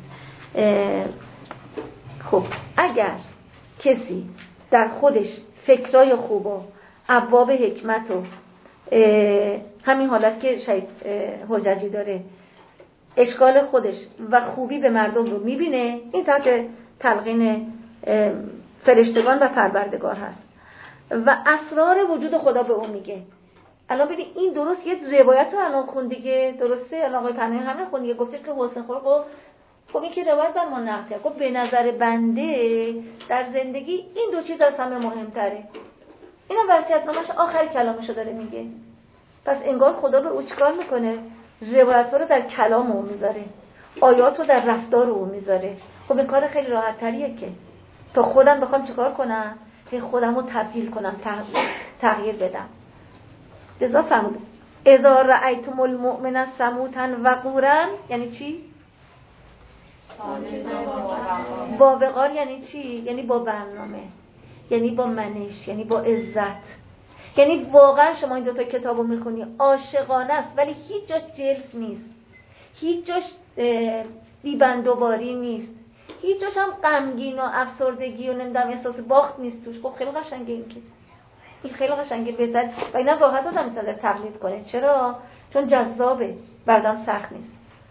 خب اگر کسی در خودش فکرای خوب و ابواب حکمت و همین حالت که شاید حججی داره، اشکال خودش و خوبی به مردم رو میبینه، این تحت تلقین فرشتگان و پروردگار هست و اسرار وجود خدا به اون میگه. الان ببین این درست یه روایت رو الان خون دیگه، درسته؟ الان آقای پناهی همین خون دیگه، گفته که حسن خلق. خب این که روایت بر ما نقل کرد، گفت به نظر بنده در زندگی این دو چیز از همه مهمتره. اینا وصیت‌نامه‌اش آخر کلامشو داره میگه. پس انگار خدا به او چیکار میکنه؟ روایت رو در کلام او میذاره، آیات رو در رفتار او میذاره. خب این کار خیلی راحت تریه که تا خودم بخوام چیکار کنم؟ هی خودم رو تبدیل کنم، تغییر بدم. لذا فرمود اذا رأیتم المؤمن صموتا وقورا، یعنی چی؟ با وقار یعنی چی؟ یعنی با برنامه، یعنی با منش، یعنی با عزت. یعنی واقعا شما این دوتا کتابو میخونی عاشقانه است، ولی هیچ جاش جلف نیست، هیچ جاش بیبندوباری نیست، هیچ جاش هم غمگین و افسردگی و نمیدونم احساس باخت نیست توش. خب خیلی قشنگه این که این خیلی قشنگه، بهتر و اینا راحت آدم میتونه تقلید کنه. چرا؟ چون جذابه، بردم سخت نیست.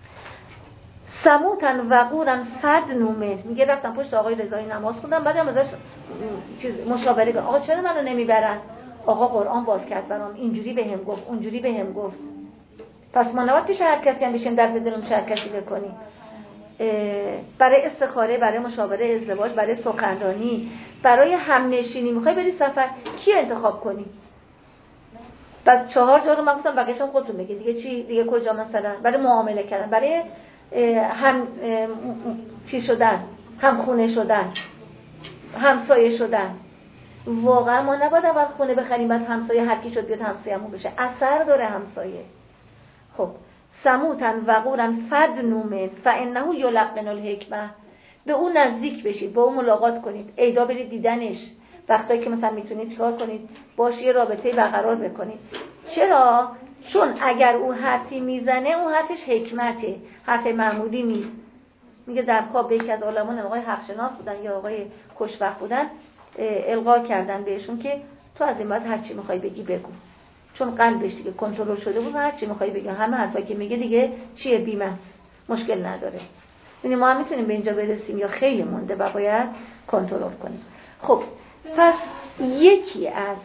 سموتن وقورن فد نومه. میگه رفتم پشت آقای رضایی نماز خوندم، بعدم ازش چیز مشاوره کردم، آقا چرا منو نمیبرن؟ آقا قرآن باز کرد برام، اینجوری بهم گفت، اونجوری بهم گفت. پس ما نباید پیش هر کسی هم بشیم در بزنیم چه هر کسی بکنیم. برای استخاره، برای مشاوره ازدواج، برای سخنرانی، برای همنشینی میخوای بری سفر، کی انتخاب کنی؟ بعد چهار جا رو من گفتم بقیه‌شون خودتون بگید دیگه. چی دیگه؟ کجا مثلا؟ برای معامله کردن، برای هم چی شدن، هم خونه شدن، همسایه شدن. واقعا ما نباید اول خونه بخریم بعد همسایه هر کی شد بیاد همسایه‌مون بشه، اثر داره همسایه. خب سموتن وقورن فد نومن فانه یلقن الحکمه. به اون نزدیک بشید، با اون ملاقات کنید، ایدا برید دیدنش، وقتایی که مثلا میتونید کار کنید باش، یه رابطه برقرار بکنید. چرا؟ چون اگر اون حرفی میزنه اون حرفش حکمته، حرف معمولی نیست. میگه در خواب به یکی از علمان، آقای حقشناس بودن یا آقای خوشبخت بودن، القا کردن بهشون که تو از این بعد هر چی میخوای بگی بگو، چون قلبش دیگه کنترل شده بود، هر چی میخوای بگی، همه حرفایی که میگه دیگه چیه، بیمه است، مشکل نداره. یعنی ما هم میتونیم به اینجا برسیم یا خیلی مونده و باید کنترل کنیم. خب پس یکی از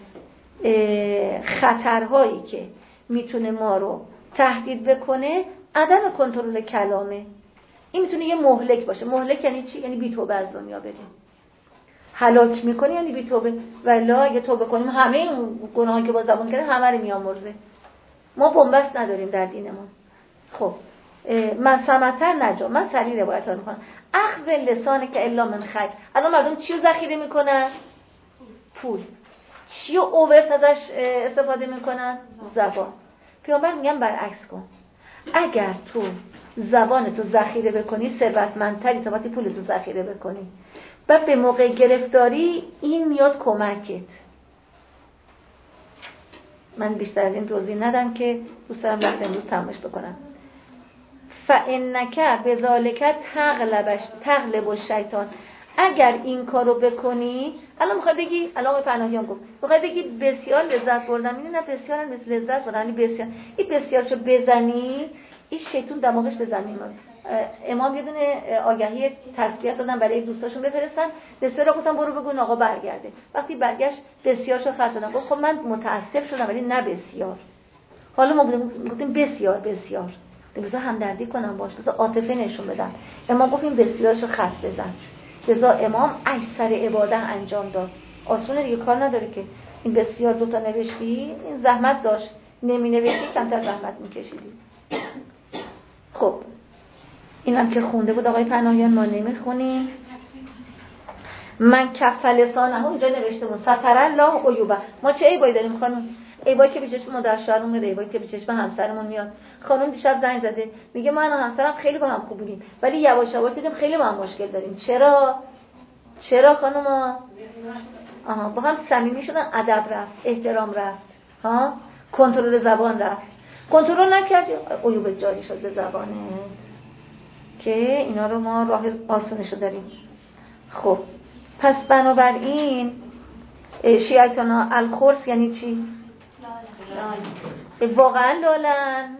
خطرهایی که میتونه ما رو تهدید بکنه عدم کنترل کلامه. این میتونه یه مهلک باشه. مهلک یعنی چی؟ یعنی بی توبه از دنیا بره. هلاک میکنه یعنی بی توبه. ولی اگه توبه کنیم همه این گناهی که با زبان کردن همه رو میامرزه. ما بنبست نداریم در دینمون. خب من سمتر نجا. من سریع روایت ها میکنم. اخذ لسانه که الا من خیر. الان مردم چی رو ذخیره میکنن؟ پول. چی رو اوورت ازش استفاده میکنن؟ زبان. پیامبر میگن برعکس کن. اگر تو زبان تو ذخیره بکنی ثروتمندتری تا وقتی پول تو ذخیره بکنی. بعد به موقع گرفتاری این میاد کمکت. من بیشتر از این توضیح ندم که دوست دارم وقت امروز تمامش بکنم. فَإِنَّكَ بِذَلِكَ تغلبش تغلب الشیطان. اگر این کارو بکنی، الان میخوای بگی، الان آقای پناهیان گفت میخوای بگی بسیار لذت بردم، این نه بسیار هم مثل لذت بردم، یعنی بسیار این بسیارشو بزنی این شیطون دماغش به زمین میاد. امام یه دونه آگهی تسلیت دادن برای دوستاشون بفرستن، بسیار گفتن برو بگو آقا برگرده. وقتی برگشت بسیارشو خط دادن، گفت خب من متاسف شدم ولی نه بسیار. حالا ما گفتیم بسیار بسیار بذار همدردی کنم باش، بذار عاطفه نشون بدم. امام گفت این بسیارشو خط بزن. لذا امام اکثر عبادت انجام داد. آسونه دیگه، کار نداره که این بسیار دوتا نوشتی، این زحمت داشت، نمی نوشتی کمتر زحمت میکشیدی. خب اینم که خونده بود آقای پناهیان، ما نمیخونیم. من کف لسانه اونجا نوشته بود ستر الله عیوبه. ما چه عیبایی داریم خانم؟ عیبایی که به چشم مادر شوهرمون میاد، عیبایی که به چشم همسرمون میاد. خانم دیشب زنگ زده میگه من و همسرم خیلی با هم خوب بودیم ولی یواش یواش دیدیم خیلی با هم مشکل داریم. چرا؟ چرا خانوما؟ آها با هم صمیمی شدن، ادب رفت، احترام رفت، ها کنترل زبان رفت. کنترل نکردی عیوب جاری شد به زبانت، که اینا رو ما راه آسونشو داریم. خب پس بنابراین شیعتانا الخرس یعنی چی؟ واقعا لالن.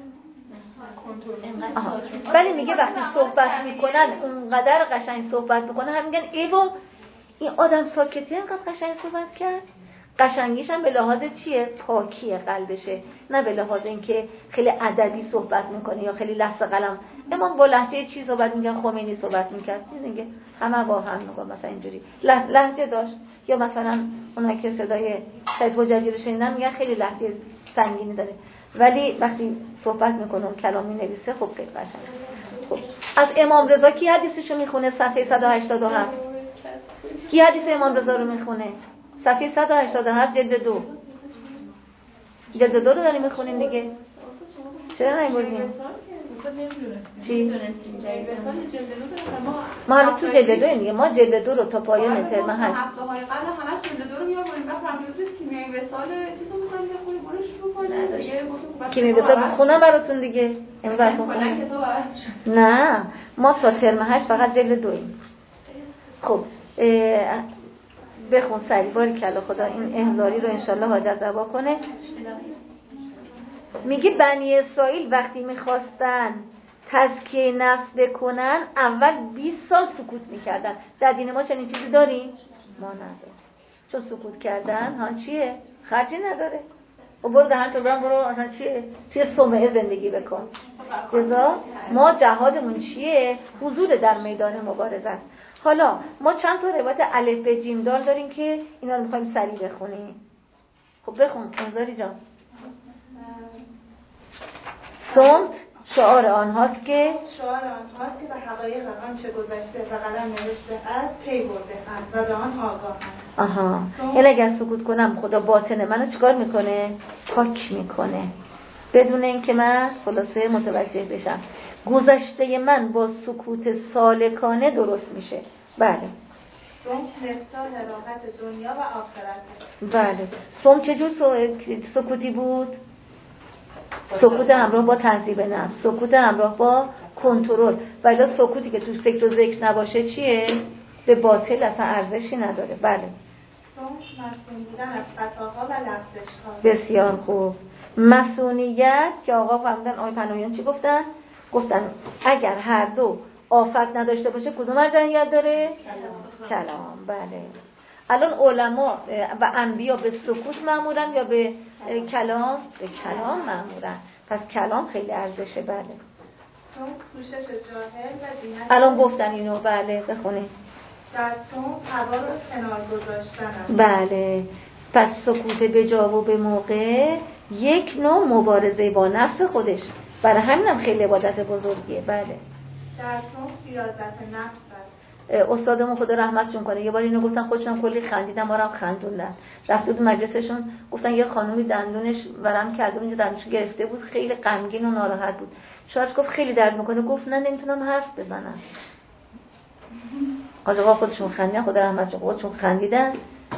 ولی میگه وقتی صحبت میکنن اونقدر قشنگ صحبت میکنن، هم میگن ایو این آدم ساکتی اینقدر قشنگ صحبت کرد. قشنگیش هم به لحاظ چیه؟ پاکیه قلبشه، نه به لحاظ اینکه خیلی ادبی صحبت میکنه یا خیلی لفظ قلم. امام با لهجه چی صحبت میکنه؟ خمینی صحبت میکرد دیگه، همه با هم میگن مثلا اینجوری لهجه داشت. یا مثلا اونایی که صدای سید حججی رو شنیدن میگن خیلی لهجه سنگینی داره، ولی وقتی صحبت میکنه و کلام مینویسه خب خیلی قشنگه. خب از امام رضا کی حدیثشو میخونه؟ صفحه صد و هشتاد و هفت. کی حدیث امام رضا رو میخونه؟ صفحه صد و هشتاد و هفت جلد دو. جلد دو رو داریم میخونیم دیگه. چرا نمی‌بردیم؟ چی؟ ما الان تو جلد دو دیگه، ما جلد دو رو تا پایان ترم هست. هفته‌های قبل همش جلد دو رو می‌آوریم، بعد فرمودید کیمیای وصال چیزو می‌خوایم بخونیم، برو شروع کنید دیگه. کیمیای وصال بخونم براتون دیگه. امروز بخونم. نه، ما تا ترم هشت فقط جلد دویم. خب بخون سریع، باری کلا خدا این احضاری رو انشالله حاجت روا کنه. میگه بنی اسرائیل وقتی میخواستن تزکیه نفس بکنن اول بیست سال سکوت میکردن. در دین ما چنین چیزی داریم؟ ما نداریم. چون سکوت کردن ها چیه؟ خرجی نداره. و برو دهن تو برم برو اصلا چیه؟ توی صومعه زندگی بکن. لذا ما جهادمون چیه؟ حضور در میدان مبارزه است. حالا ما چند تا روایت الف به جیم دال داریم که اینا رو میخوایم سریع بخونیم. خب بخون انذاری جان. صمت شعار آنهاست که شعار آنهاست که به حقایق آنچه گذشته و قلم نوشته است پی برده‌اند و به آن آگاهند. آها، یعنی اگر سکوت کنم خدا باطن منو چیکار میکنه؟ پاک میکنه، بدون اینکه من خلاصه متوجه بشم. گذشته من با سکوت سالکانه درست میشه. بله. صمت مفتاح راحت دنیا و آخرت. بله. صمت چجور سکوتی بود؟ سکوت همراه با تنظیم نفس، سکوت همراه با کنترل. ولی سکوتی که توش فکر و ذکر نباشه چیه؟ به باطل اصلا ارزشی نداره. بله. صمت مسئول بودن از خطاها و لغزش‌ها. بسیار خوب. مسئولیت که آقا فهمیدن، آقای پناهیان چی گفتن؟ گفتن اگر هر دو آفت نداشته باشه کدوم ارجحیت داره؟ کلام. کلام. بله. الان علما و انبیا به سکوت مأمورن یا به کلام؟ به کلام مأمورن. پس کلام خیلی ارزشه. بله. پوشش جاهل و زینت. الان گفتن اینو. بله بخونید. در صمت هوا رو کنار گذاشتن. بله. پس سکوت به جا و به موقع یک نوع مبارزه با نفس خودش. برای همینم خیلی عبادت بزرگیه. بله. در صمت ریاضت نفس است. استادمون خدا رحمتشون کنه یه بار اینو گفتن خودشون کلی خندیدن ما رو هم خندوندن. رفتیم تو مجلسشون گفتن یه خانومی دندونش ورم کرده اونجا دندونش گرفته بود خیلی غمگین و ناراحت بود. شاید گفت خیلی درد میکنه گفت نه نمیتونم حرف بزنم. آقا خودشون خندیدن خدا رحمتشون خودشون خندیدن.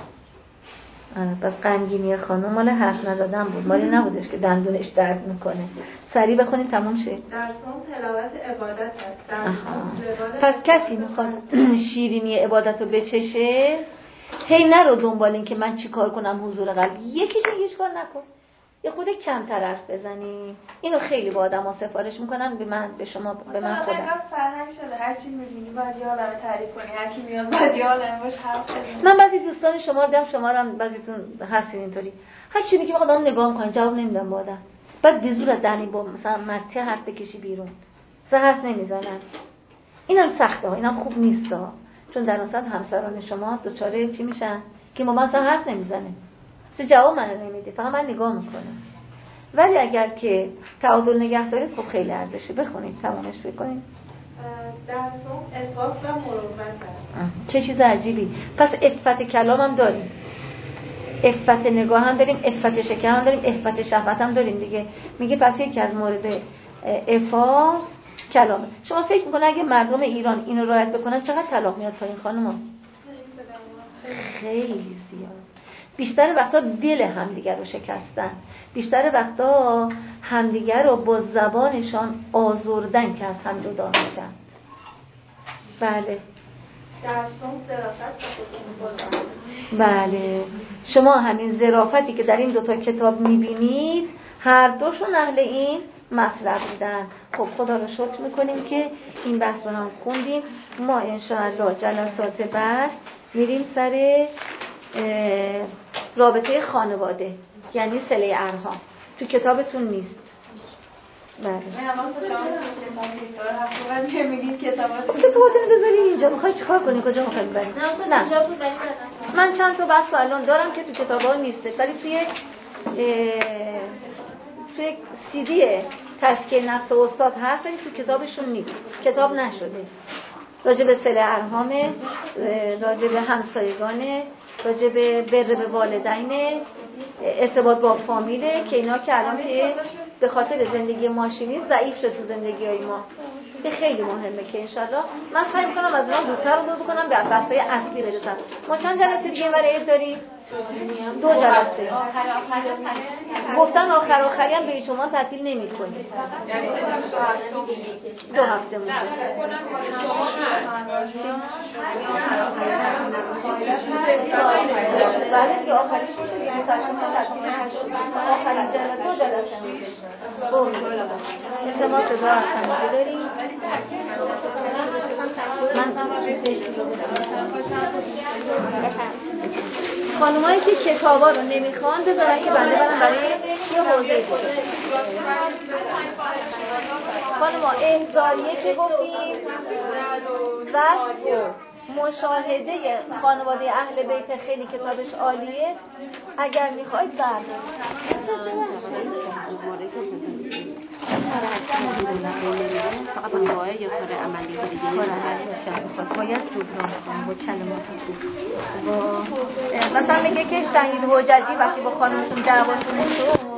بس غمگینی خانم مال حرف نزدن بود مالی نبودش که دندونش درد میکنه. سریع بخونیم تموم شه. در صوم تلاوت عبادت هست. در پس کسی میخواد شیرینی عبادت رو بچشه هی نرو دنبال این که من چی کار کنم حضور قلب یکیش هیچ کار نکن یه خود کمتر حرف بزنی. اینو خیلی با آدم‌ها سفارش میکنن به من به شما به من خودم. مثلا فرهنگ شده هر چی می‌بینی باید یه عالمه تعریف کنی هر کی میاد باید یه عالمه باش حرف بزنی. من بعضی دوستان شما رو دیدم شما رو هم بعضیتون هستین اینطوری هر چی میگی آدم نگاه میکنن جواب نمیدن با آدم بعد دیزور از دهنی با مثلا مرتی حرف بکشی بیرون سه حرف نمیزنن. اینم سخته ها اینم خوب نیست ها چون در اصل همسران شما دوچاره چی میشن که ما مثلا حرف نمیزنه سه جواب من نمیده فقط من نگاه میکنم. ولی اگر که تعادل نگه دارید خب خیلی ارزشه. بخونید تمامش بکنید. در صوم عفاف و مروت چه چیز عجیبی. پس عفت کلام هم داریم عفت نگاه هم داریم عفت شکم هم داریم عفت شهوت هم داریم دیگه. میگه پس یکی از مورد عفاف کلامه. شما فکر میکنه اگه مردم ایران اینو رعایت بکنن چقدر طلاق میاد پایین خانوما؟ خیلی زیاد. بیشتر وقتا دل همدیگر رو شکستن بیشتر وقتا همدیگر رو با زبانشان آزردن که از هم جدا میشن. بله در صوم ظرافت و بله شما همین ظرافتی که در این دوتا کتاب میبینید هر دوشون اهل این مطلب بودن. خب خدا رو شکر میکنیم که این بحث رو هم خوندیم. ما انشاءالله جلسات بعد میریم سر رابطه خانواده یعنی صله ارحام. تو کتابتون نیست. بله. من حواس شما هست که میگید کتابات کتاباتون بذارید اینجا. میخوای چیکار کنی کجا میخوای ببری؟ نه من چند تا بحث الان دارم که تو کتابا نیسته ولی توی توی سی دی تزکیه نفس استاد هست ولی تو کتابشون نیست. کتاب نشده. راجع به صله ارحام، راجع به همسایگانه، راجع به بر به والدین، ارتباط با فامیله که اینا که الان که به خاطر زندگی ماشینی ضعیف شد تو زندگی های ما. این خیلی مهمه که انشالله من سعی میکنم از اونها زودتر رو بکنم به بحث‌های اصلی برسم. ما چند جلسه دیگه برای عید داریم؟ دو جلسه. گفتن آخر آخری هم به شما تعطیل نمی‌کنیم. دو هفته مونده. بله که آخریش میشه دیگه متأسفانه تعطیل نشه. آخرین جلسه دو جلسه میشه. اعتماد به دار هم داریم. خانمایی که کتابا رو نمیخوان بذارن که بنده برم برای یه حوزه دیگه. خانما احضاریه که گفتیم وصف مشاهده خانواده اهل بیت خیلی کتابش عالیه. اگر میخواید فقط با دعای یا کار عملی دیگه نیست. باید جبران کنم با کلمات خوب. مثلا میگه که شهید حججی وقتی با خانمتون دعواشون شد